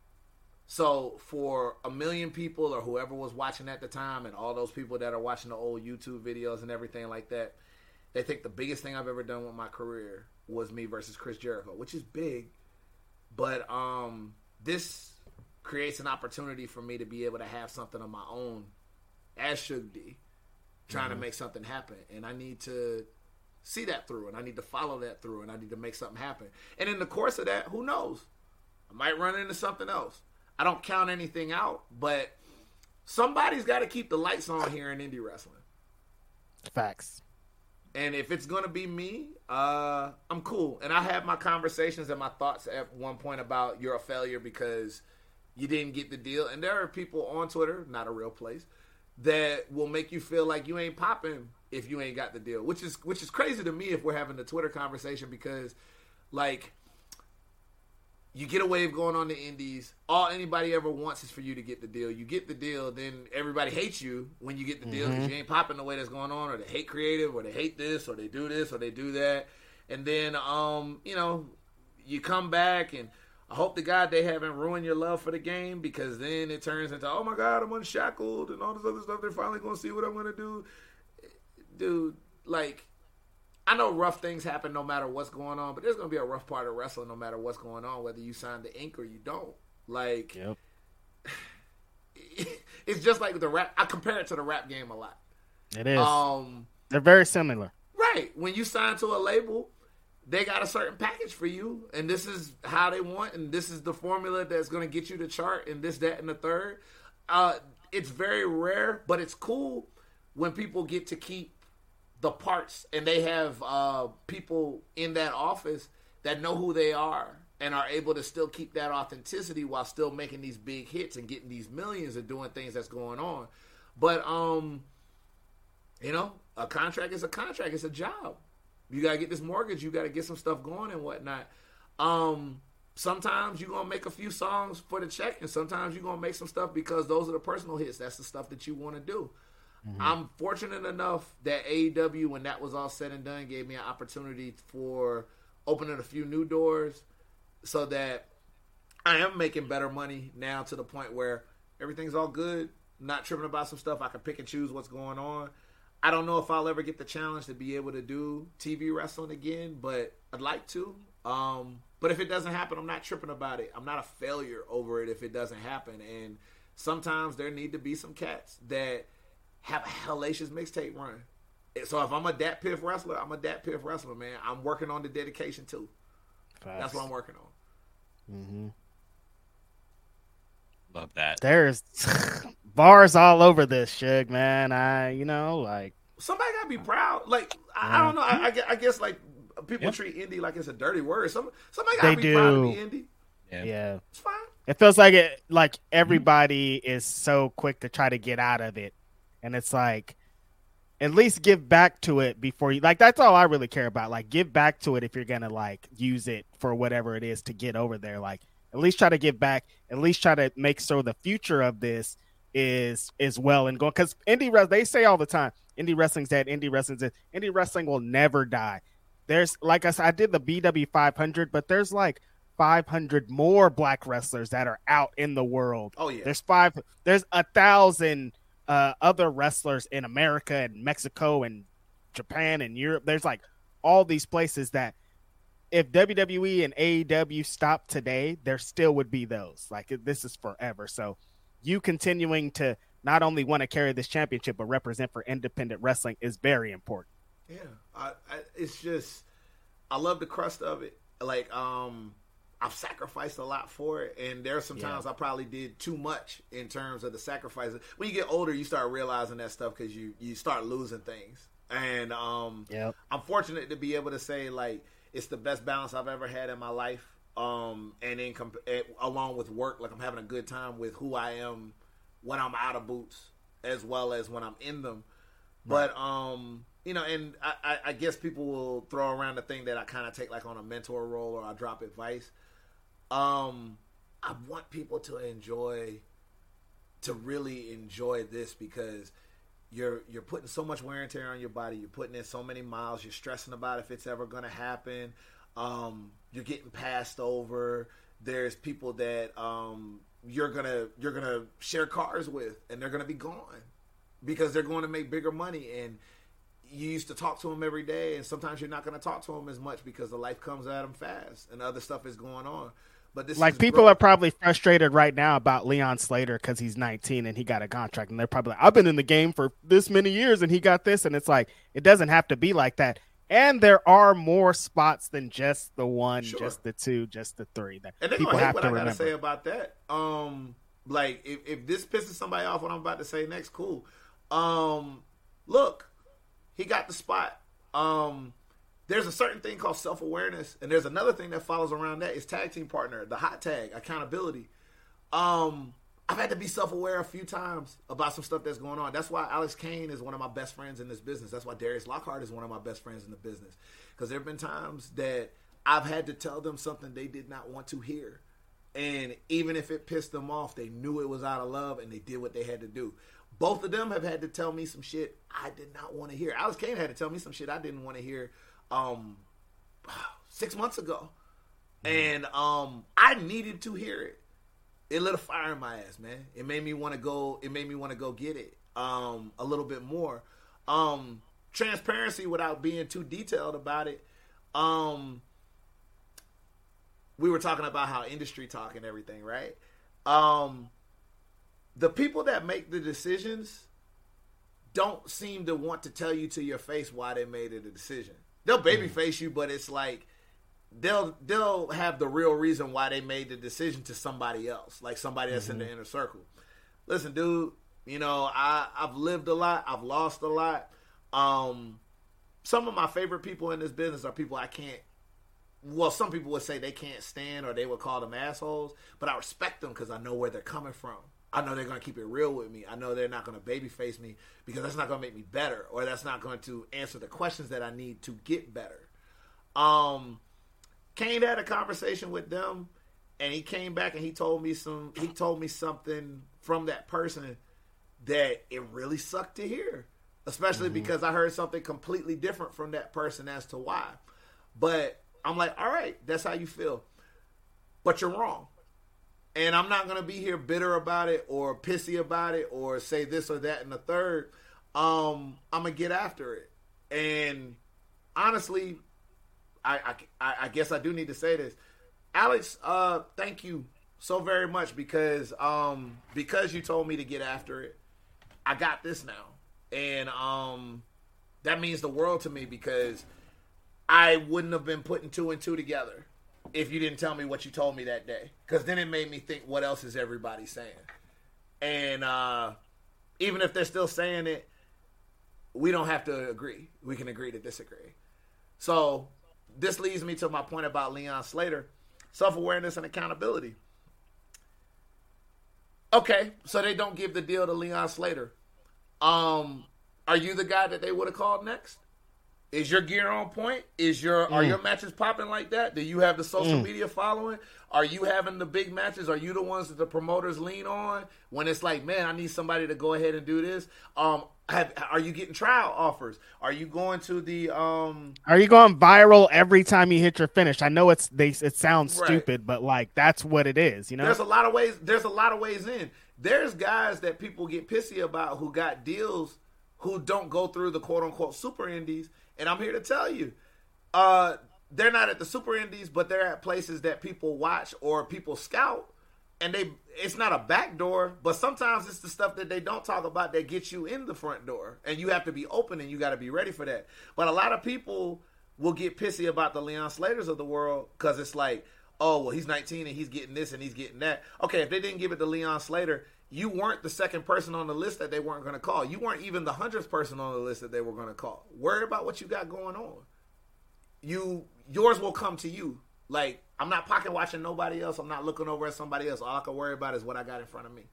So for 1 million people or whoever was watching at the time and all those people that are watching the old YouTube videos and everything like that, they think the biggest thing I've ever done with my career was me versus Chris Jericho, which is big. But this creates an opportunity for me to be able to have something of my own as Suge D, trying to make something happen. And I need to see that through, and I need to follow that through, and I need to make something happen. And in the course of that, who knows? I might run into something else. I don't count anything out, but somebody's got to keep the lights on here in indie wrestling. Facts. And if it's going to be me, I'm cool. And I had my conversations and my thoughts at one point about you're a failure because you didn't get the deal. And there are people on Twitter, not a real place, that will make you feel like you ain't popping if you ain't got the deal, which is crazy to me if we're having the Twitter conversation because, like, you get a wave going on the indies. All anybody ever wants is for you to get the deal. You get the deal, then everybody hates you when you get the deal because you ain't popping the way that's going on, or they hate creative, or they hate this, or they do this, or they do that. And then, you come back, and I hope to God they haven't ruined your love for the game because then it turns into, oh my God, I'm unshackled and all this other stuff. They're finally going to see what I'm going to do. Dude, like, I know rough things happen no matter what's going on, but there's going to be a rough part of wrestling no matter what's going on, whether you sign the ink or you don't. Like, yep. It's just like the rap. I compare it to the rap game a lot. It is. They're very similar. Right. When you sign to a label, they got a certain package for you, and this is how they want, and this is the formula that's going to get you to chart, and this, that, and the third. It's very rare, but it's cool when people get to keep the parts, and they have people in that office that know who they are and are able to still keep that authenticity while still making these big hits and getting these millions and doing things that's going on. But, a contract is a contract. It's a job. You got to get this mortgage. You got to get some stuff going and whatnot. Sometimes you're going to make a few songs for the check, and sometimes you're going to make some stuff because those are the personal hits. That's the stuff that you want to do. Mm-hmm. I'm fortunate enough that AEW, when that was all said and done, gave me an opportunity for opening a few new doors so that I am making better money now to the point where everything's all good. I'm not tripping about some stuff. I can pick and choose what's going on. I don't know if I'll ever get the challenge to be able to do TV wrestling again, but I'd like to. But if it doesn't happen, I'm not tripping about it. I'm not a failure over it if it doesn't happen. And sometimes there need to be some cats that have a hellacious mixtape run. So if I'm a Dat Piff wrestler, I'm a Dat Piff wrestler, man. I'm working on the dedication too. Facts. That's what I'm working on. Mm-hmm. Love that. There's bars all over this, Suge, man. Somebody gotta be proud. Like, I don't know. I guess like people treat indie like it's a dirty word. Somebody gotta be proud to be indie. Yeah. It's fine. It feels like everybody is so quick to try to get out of it. And it's like, at least give back to it before you, like, that's all I really care about. Like, give back to it if you're going to, like, use it for whatever it is to get over there. Like, at least try to give back, at least try to make sure the future of this is well and going. Because they say all the time, indie wrestling's dead, indie wrestling's dead. Indie wrestling will never die. There's, like I said, I did the BW 500, but there's like 500 more black wrestlers that are out in the world. Oh, yeah. There's 1,000 other wrestlers in America and Mexico and Japan and Europe. There's like all these places that if WWE and AEW stopped today, there still would be those. Like, this is forever. So you continuing to not only want to carry this championship, but represent for independent wrestling is very important. Yeah. It's just, I love the crust of it. Like, I've sacrificed a lot for it, and there are some times I probably did too much in terms of the sacrifices. When you get older, you start realizing that stuff because you start losing things. And I'm fortunate to be able to say, like, it's the best balance I've ever had in my life. And then along with work, like, I'm having a good time with who I am when I'm out of boots as well as when I'm in them. Right. But you know, and I guess people will throw around the thing that I kind of take like on a mentor role or I drop advice. I want people to really enjoy this because you're putting so much wear and tear on your body. You're putting in so many miles. You're stressing about if it's ever going to happen. You're getting passed over. There's people that you're gonna share cars with, and they're gonna be gone because they're going to make bigger money. And you used to talk to them every day, and sometimes you're not going to talk to them as much because the life comes at them fast and other stuff is going on. But this like, people are probably frustrated right now about Leon Slater because he's 19 and he got a contract, and they're probably like, I've been in the game for this many years and he got this, and it's like, it doesn't have to be like that. And there are more spots than just the one, just the two, just the three. That and people have what to I remember. Gotta say about that. Like, if this pisses somebody off, what I'm about to say next, cool. Look, he got the spot. There's a certain thing called self-awareness, and there's another thing that follows around that. It's tag team partner, the hot tag, accountability. I've had to be self-aware a few times about some stuff that's going on. That's why Alex Kane is one of my best friends in this business. That's why Darius Lockhart is one of my best friends in the business. Because there have been times that I've had to tell them something they did not want to hear. And even if it pissed them off, they knew it was out of love, and they did what they had to do. Both of them have had to tell me some shit I did not want to hear. Alex Kane had to tell me some shit I didn't want to hear 6 months ago. And I needed to hear it. It lit a fire in my ass, man. It made me want to go get it a little bit more. Transparency without being too detailed about it. We were talking about how industry talk and everything, right? The people that make the decisions don't seem to want to tell you to your face why they made the decision. They'll babyface you, but it's like they'll have the real reason why they made the decision to somebody else, like somebody that's in the inner circle. Listen, dude, you know, I've lived a lot. I've lost a lot. Some of my favorite people in this business are people I can't, well, some people would say they can't stand or they would call them assholes, but I respect them because I know where they're coming from. I know they're going to keep it real with me. I know they're not going to babyface me because that's not going to make me better, or that's not going to answer the questions that I need to get better. Kane had a conversation with them, and he came back and he told me something from that person that it really sucked to hear, especially because I heard something completely different from that person as to why. But I'm like, all right, that's how you feel, but you're wrong. And I'm not going to be here bitter about it or pissy about it or say this or that and the third. I'm going to get after it. And honestly, I guess I do need to say this. Alex, thank you so very much because you told me to get after it. I got this now. And that means the world to me because I wouldn't have been putting two and two together if you didn't tell me what you told me that day. Because then it made me think, what else is everybody saying? And even if they're still saying it, we don't have to agree. We can agree to disagree. So this leads me to my point about Leon Slater. self-awareness and accountability. Okay, so they don't give the deal to Leon Slater. Are you the guy that they would have called next? Is your gear on point? Are your matches popping like that? Do you have the social media following? Are you having the big matches? Are you the ones that the promoters lean on when it's like, man, I need somebody to go ahead and do this? Are you getting trial offers? Are you going to the Are you going viral every time you hit your finish? I know it sounds stupid, but like that's what it is, you know? There's a lot of ways in. There's guys that people get pissy about who got deals who don't go through the quote unquote super indies. And I'm here to tell you, they're not at the super indies, but they're at places that people watch or people scout. And it's not a back door, but sometimes it's the stuff that they don't talk about that gets you in the front door. And you have to be open and you got to be ready for that. But a lot of people will get pissy about the Leon Slaters of the world because it's like, oh, well, he's 19 and he's getting this and he's getting that. Okay, if they didn't give it to Leon Slater, you weren't the second person on the list that they weren't going to call. You weren't even the 100th person on the list that they were going to call. Worry about what you got going on. Yours will come to you. Like, I'm not pocket watching nobody else. I'm not looking over at somebody else. All I can worry about is what I got in front of me.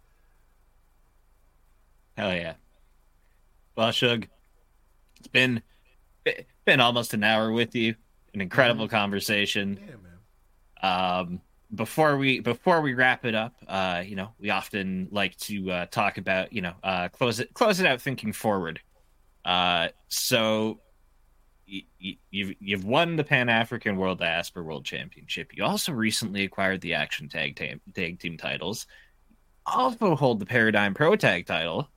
Hell yeah. Well, Suge, it's been almost an hour with you. An incredible conversation. Yeah, man. Before we wrap it up, we often like to talk about, close it out thinking forward. So you've won the Pan-African World Diaspora World Championship. You also recently acquired the Action Tag Team titles. Also hold the Paradigm Pro Tag title.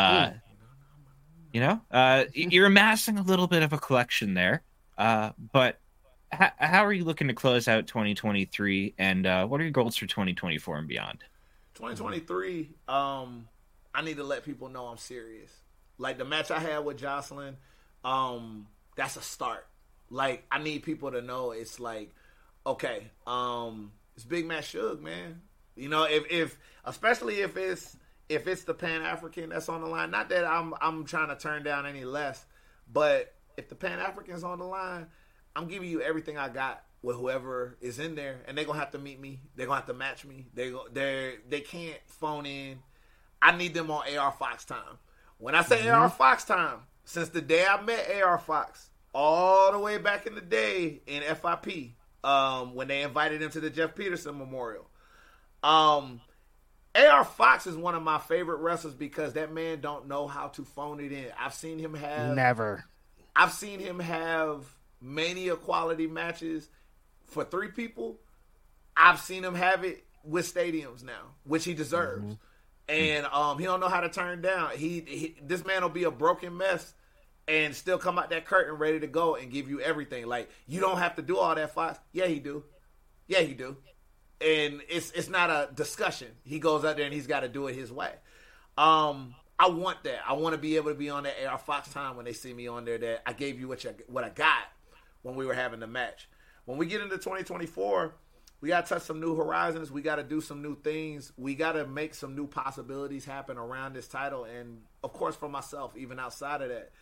You're amassing a little bit of a collection there. But how are you looking to close out 2023, and what are your goals for 2024 and beyond? 2023, I need to let people know I'm serious. Like the match I had with Jocelyn, that's a start. Like I need people to know it's like, okay, it's Big Match Suge, man. You know, especially if it's the Pan African that's on the line. Not that I'm trying to turn down any less, but if the Pan African's on the line, I'm giving you everything I got with whoever is in there, and they're gonna have to meet me. They're gonna have to match me. They can't phone in. I need them on AR Fox time. When I say AR Fox time, since the day I met AR Fox, all the way back in the day in FIP, when they invited him to the Jeff Peterson Memorial, AR Fox is one of my favorite wrestlers because that man don't know how to phone it in. I've seen him have Mania quality matches for 3 people. I've seen him have it with stadiums now, which he deserves. And he don't know how to turn down. This man will be a broken mess and still come out that curtain ready to go and give you everything. Like, you don't have to do all that, Fox. Yeah, he do. And it's not a discussion. He goes out there and he's got to do it his way. I want that. I want to be able to be on that AR Fox time when they see me on there that I gave you what I got when we were having the match. When we get into 2024, we got to touch some new horizons. We got to do some new things. We got to make some new possibilities happen around this title. And, of course, for myself, even outside of that.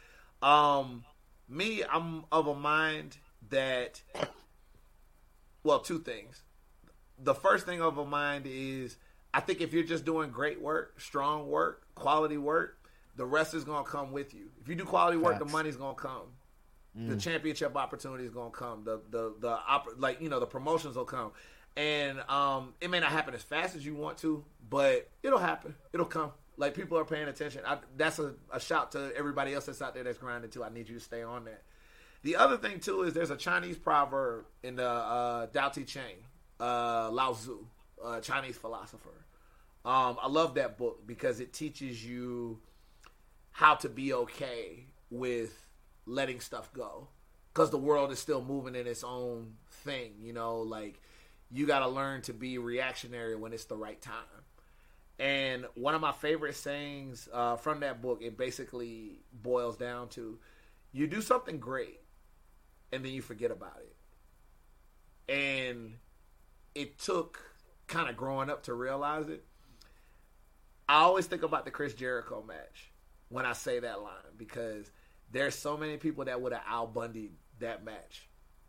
I'm of a mind that, well, 2 things. The first thing of a mind is I think if you're just doing great work, strong work, quality work, the rest is going to come with you. If you do quality work, the money's going to come. The championship opportunity is going to come. The promotions will come. And it may not happen as fast as you want to, but it'll happen. It'll come. Like, people are paying attention. That's a shout to everybody else that's out there that's grinding, too. I need you to stay on that. The other thing, too, is there's a Chinese proverb in the Tao Te Ching, Lao Tzu, Chinese philosopher. I love that book because it teaches you how to be okay with letting stuff go, because the world is still moving in its own thing. You know, like, you got to learn to be reactionary when it's the right time. And one of my favorite sayings from that book, it basically boils down to, you do something great and then you forget about it. And it took kind of growing up to realize it. I always think about the Chris Jericho match when I say that line, because there's so many people that would have Al Bundy'd that match.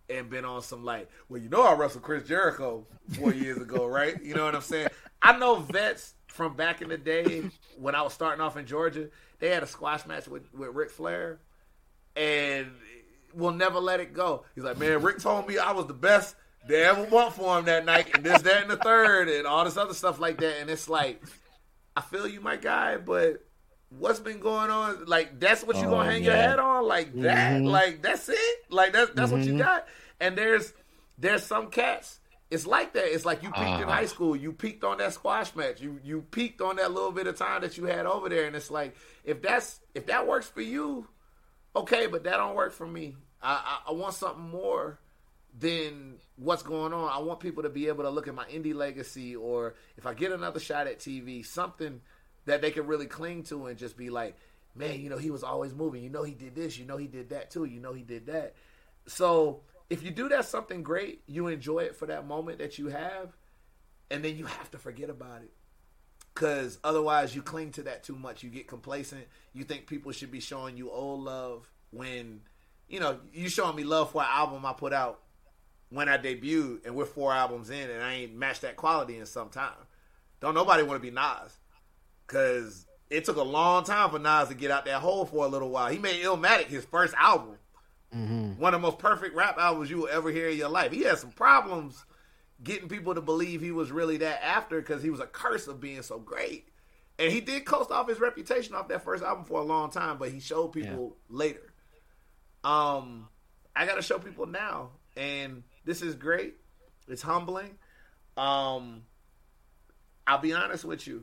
and been on some like, well, you know, I wrestled Chris Jericho 4 years ago, right? You know what I'm saying? I know vets from back in the day when I was starting off in Georgia. They had a squash match with Ric Flair, and we'll never let it go. He's like, man, Rick told me I was the best they ever want for him that night, and this, that, and the third, and all this other stuff like that. And it's like, I feel you, my guy, but what's been going on? Like, that's what you gonna hang your head on? Like that? Like, that's it? Like, that's what you got? And there's some cats, it's like that. It's like you peaked in high school. You peaked on that squash match. You peaked on that little bit of time that you had over there. And it's like, if that works for you, okay, but that don't work for me. I want something more than what's going on. I want people to be able to look at my indie legacy, or if I get another shot at TV, something that they can really cling to and just be like, man, you know, he was always moving. You know, he did this. You know, he did that too. You know, he did that. So if you do that something great, you enjoy it for that moment that you have, and then you have to forget about it. Because otherwise you cling to that too much. You get complacent. You think people should be showing you old love when, you know, you showing me love for an album I put out when I debuted, and we're 4 albums in, and I ain't matched that quality in some time. Don't nobody want to be Nas. Because it took a long time for Nas to get out that hole for a little while. He made Illmatic his first album. One of the most perfect rap albums you will ever hear in your life. He had some problems getting people to believe he was really that after, because he was a curse of being so great. And he did coast off his reputation off that first album for a long time, but he showed people later. I got to show people now. And this is great. It's humbling. I'll be honest with you.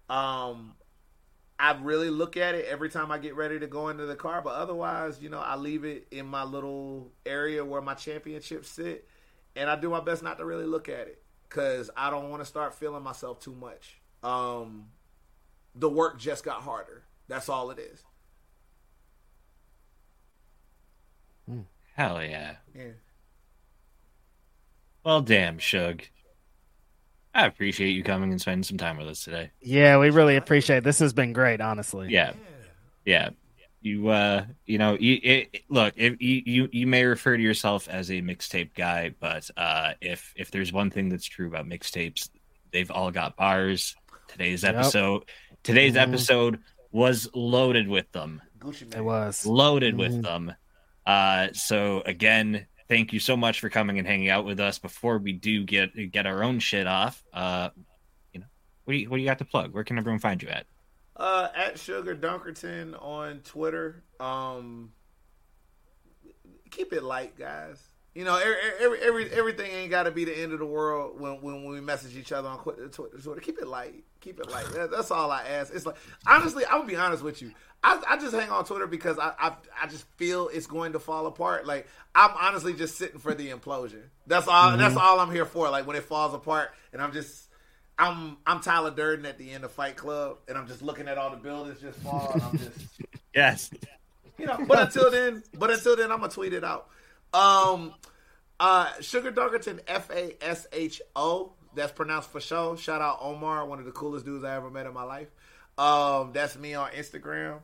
I really look at it every time I get ready to go into the car, but otherwise, you know, I leave it in my little area where my championships sit, and I do my best not to really look at it because I don't want to start feeling myself too much. The work just got harder. That's all it is. Hell yeah. Yeah. Well, damn, Suge. I appreciate you coming and spending some time with us today. Yeah, we really appreciate it. This has been great, honestly. Yeah. You, look, if you may refer to yourself as a mixtape guy, but if there's one thing that's true about mixtapes, they've all got bars. Today's episode was loaded with them. It was loaded with them. So again, thank you so much for coming and hanging out with us. Before we do get our own shit off, what do you got to plug? Where can everyone find you at? At Sugar Dunkerton on Twitter. Keep it light, guys. You know, everything ain't got to be the end of the world when we message each other on Twitter. Keep it light. Keep it light. That's all I ask. It's like, honestly, I'm gonna be honest with you. I just hang on Twitter because I just feel it's going to fall apart. Like, I'm honestly just sitting for the implosion. That's all. That's all I'm here for. Like, when it falls apart, and I'm Tyler Durden at the end of Fight Club, and I'm just looking at all the buildings just fall, and I'm just yes. You know, but until then, I'm gonna tweet it out. Sugar Dunkerton, FASHO. That's pronounced for show. Shout out Omar, one of the coolest dudes I ever met in my life. That's me on Instagram.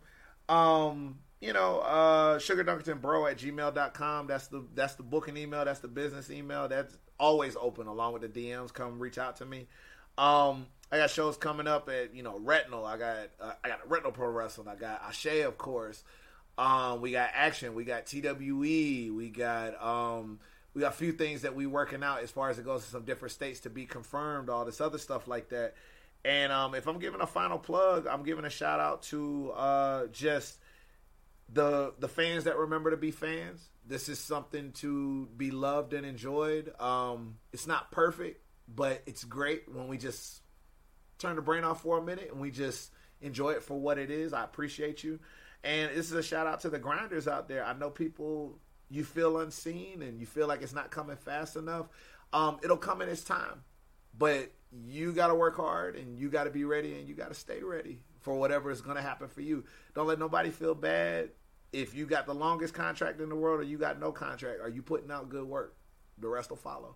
Sugar Dunkerton Bro at gmail.com. That's the booking email. That's the business email. That's always open along with the DMs. Come reach out to me. I got shows coming up at, Retinal. I got Retinal Pro Wrestling. I got Ashe, of course. We got Action. We got TWE. We got a few things that we working out as far as it goes to some different states to be confirmed, all this other stuff like that. And if I'm giving a final plug, I'm giving a shout out to just the fans that remember to be fans. This is something to be loved and enjoyed. It's not perfect, but it's great when we just turn the brain off for a minute and we just enjoy it for what it is. I appreciate you. And this is a shout out to the grinders out there. I know people, you feel unseen and you feel like it's not coming fast enough. It'll come in its time, but you got to work hard and you got to be ready and you got to stay ready for whatever is going to happen for you. Don't let nobody feel bad if you got the longest contract in the world or you got no contract. Are you putting out good work? The rest will follow.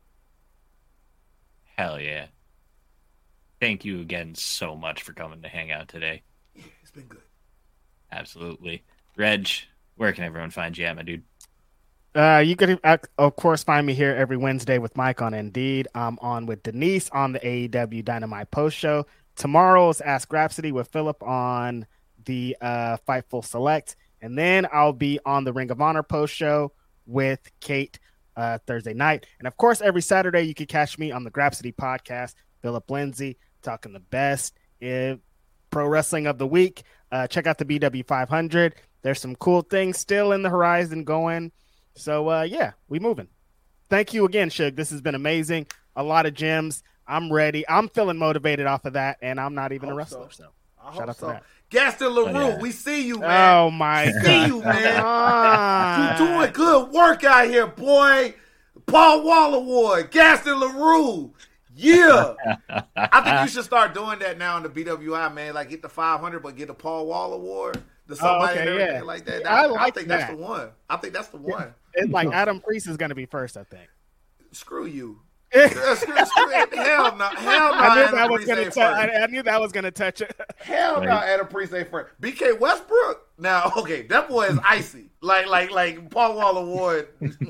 Hell yeah. Thank you again so much for coming to hang out today. Yeah, it's been good. Absolutely. Reg, where can everyone find you at, my dude? You can, of course, find me here every Wednesday with Mike on Indeed. I'm on with Denise on the AEW Dynamite post show. Tomorrow's Ask Rhapsody with Philip on the Fightful Select. And then I'll be on the Ring of Honor post show with Kate Thursday night. And of course, every Saturday you can catch me on the Grapsody podcast, Philip Lindsay, talking the best in pro wrestling of the week. Check out the BW 500. There's some cool things still in the horizon going. So, yeah, we moving. Thank you again, Suge. This has been amazing. A lot of gems. I'm ready. I'm feeling motivated off of that, and I'm not even a wrestler. So shout out to that. Gaston LaRue, we see you, man. Oh, my God. See you, man. You doing good work out here, boy. Paul Wall Award, Gaston LaRue. Yeah. I think you should start doing that now in the BWI, man. Like, get the 500, but get the Paul Wall Award. Somebody and everything like that. I think that's the one. I think that's the one. It's like Adam Priest is going to be first, I think. Screw you. Hell no. I knew that was going to touch it. Hell no, Adam Priest ain't first. BK Westbrook? Now, okay, that boy is icy. Like Paul Wall Award.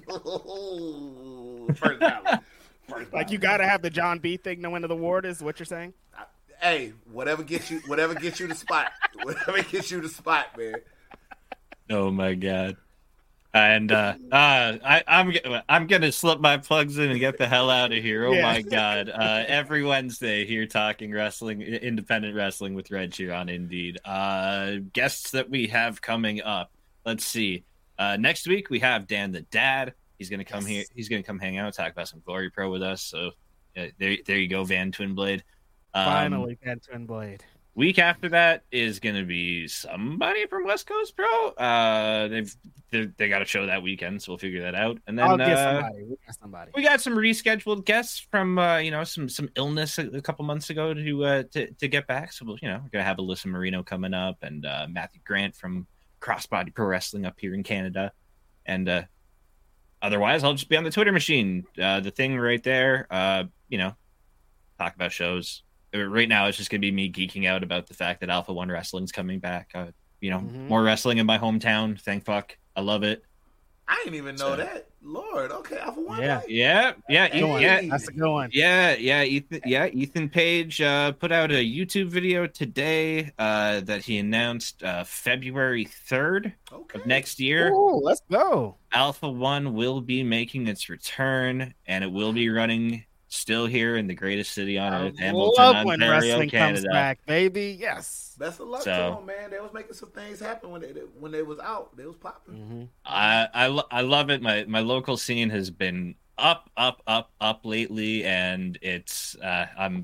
First ballot. Like, you got to have the John B thing to win the award is what you're saying? Hey, whatever gets you the spot. Whatever gets you the spot, man. Oh my God. And I'm gonna slip my plugs in and get the hell out of here. Oh my God. Every Wednesday here talking wrestling, independent wrestling with Reg here on Indeed. Guests that we have coming up. Let's see. Next week we have Dan the Dad. He's gonna come here. He's gonna come hang out, talk about some Glory Pro with us. So there you go, Van Twinblade. Finally, Van Twinblade. Week after that is going to be somebody from West Coast Pro. They got a show that weekend, so we'll figure that out. And then I'll get somebody. We got some rescheduled guests from some illness a couple months ago to get back. So we're gonna have Alyssa Marino coming up and Matthew Grant from Crossbody Pro Wrestling up here in Canada. And otherwise, I'll just be on the Twitter machine. The thing right there. Talk about shows. Right now, it's just going to be me geeking out about the fact that Alpha One Wrestling's coming back. More wrestling in my hometown. Thank fuck. I love it. I didn't even know that. Lord, okay, Alpha One. Yeah. That's a good one. Yeah. Ethan Page put out a YouTube video today that he announced February 3rd of next year. Oh, let's go. Alpha One will be making its return, and it will be running. Still here in the greatest city on earth, Hamilton, love when Ontario, wrestling Canada. comes back, baby. Yes. Best of luck to them, man. They was making some things happen when they was out. They was popping. Mm-hmm. I love it. My local scene has been up lately, and it's I'm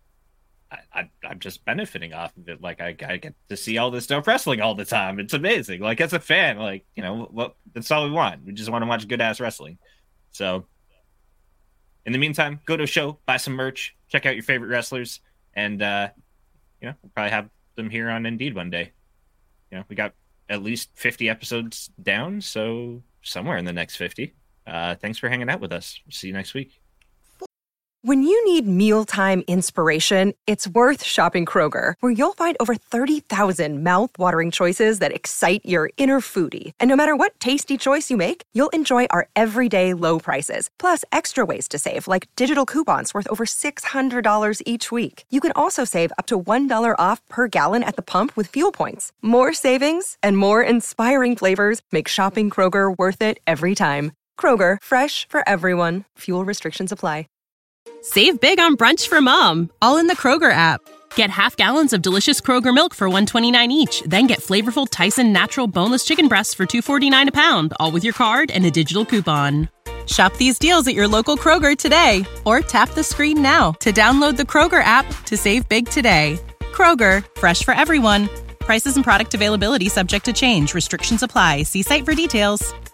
just benefiting off of it. Like I get to see all this dope wrestling all the time. It's amazing. Like as a fan, that's all we want. We just want to watch good ass wrestling. So. In the meantime, go to a show, buy some merch, check out your favorite wrestlers, and we'll probably have them here on Indeed one day. We got at least 50 episodes down, so somewhere in the next 50. Thanks for hanging out with us. See you next week. When you need mealtime inspiration, it's worth shopping Kroger, where you'll find over 30,000 mouth-watering choices that excite your inner foodie. And no matter what tasty choice you make, you'll enjoy our everyday low prices, plus extra ways to save, like digital coupons worth over $600 each week. You can also save up to $1 off per gallon at the pump with fuel points. More savings and more inspiring flavors make shopping Kroger worth it every time. Kroger, fresh for everyone. Fuel restrictions apply. Save big on brunch for mom, all in the Kroger app. Get half gallons of delicious Kroger milk for $1.29 each. Then get flavorful Tyson natural boneless chicken breasts for $2.49 a pound, all with your card and a digital coupon. Shop these deals at your local Kroger today, or tap the screen now to download the Kroger app to save big today. Kroger, fresh for everyone. Prices and product availability subject to change. Restrictions apply. See site for details.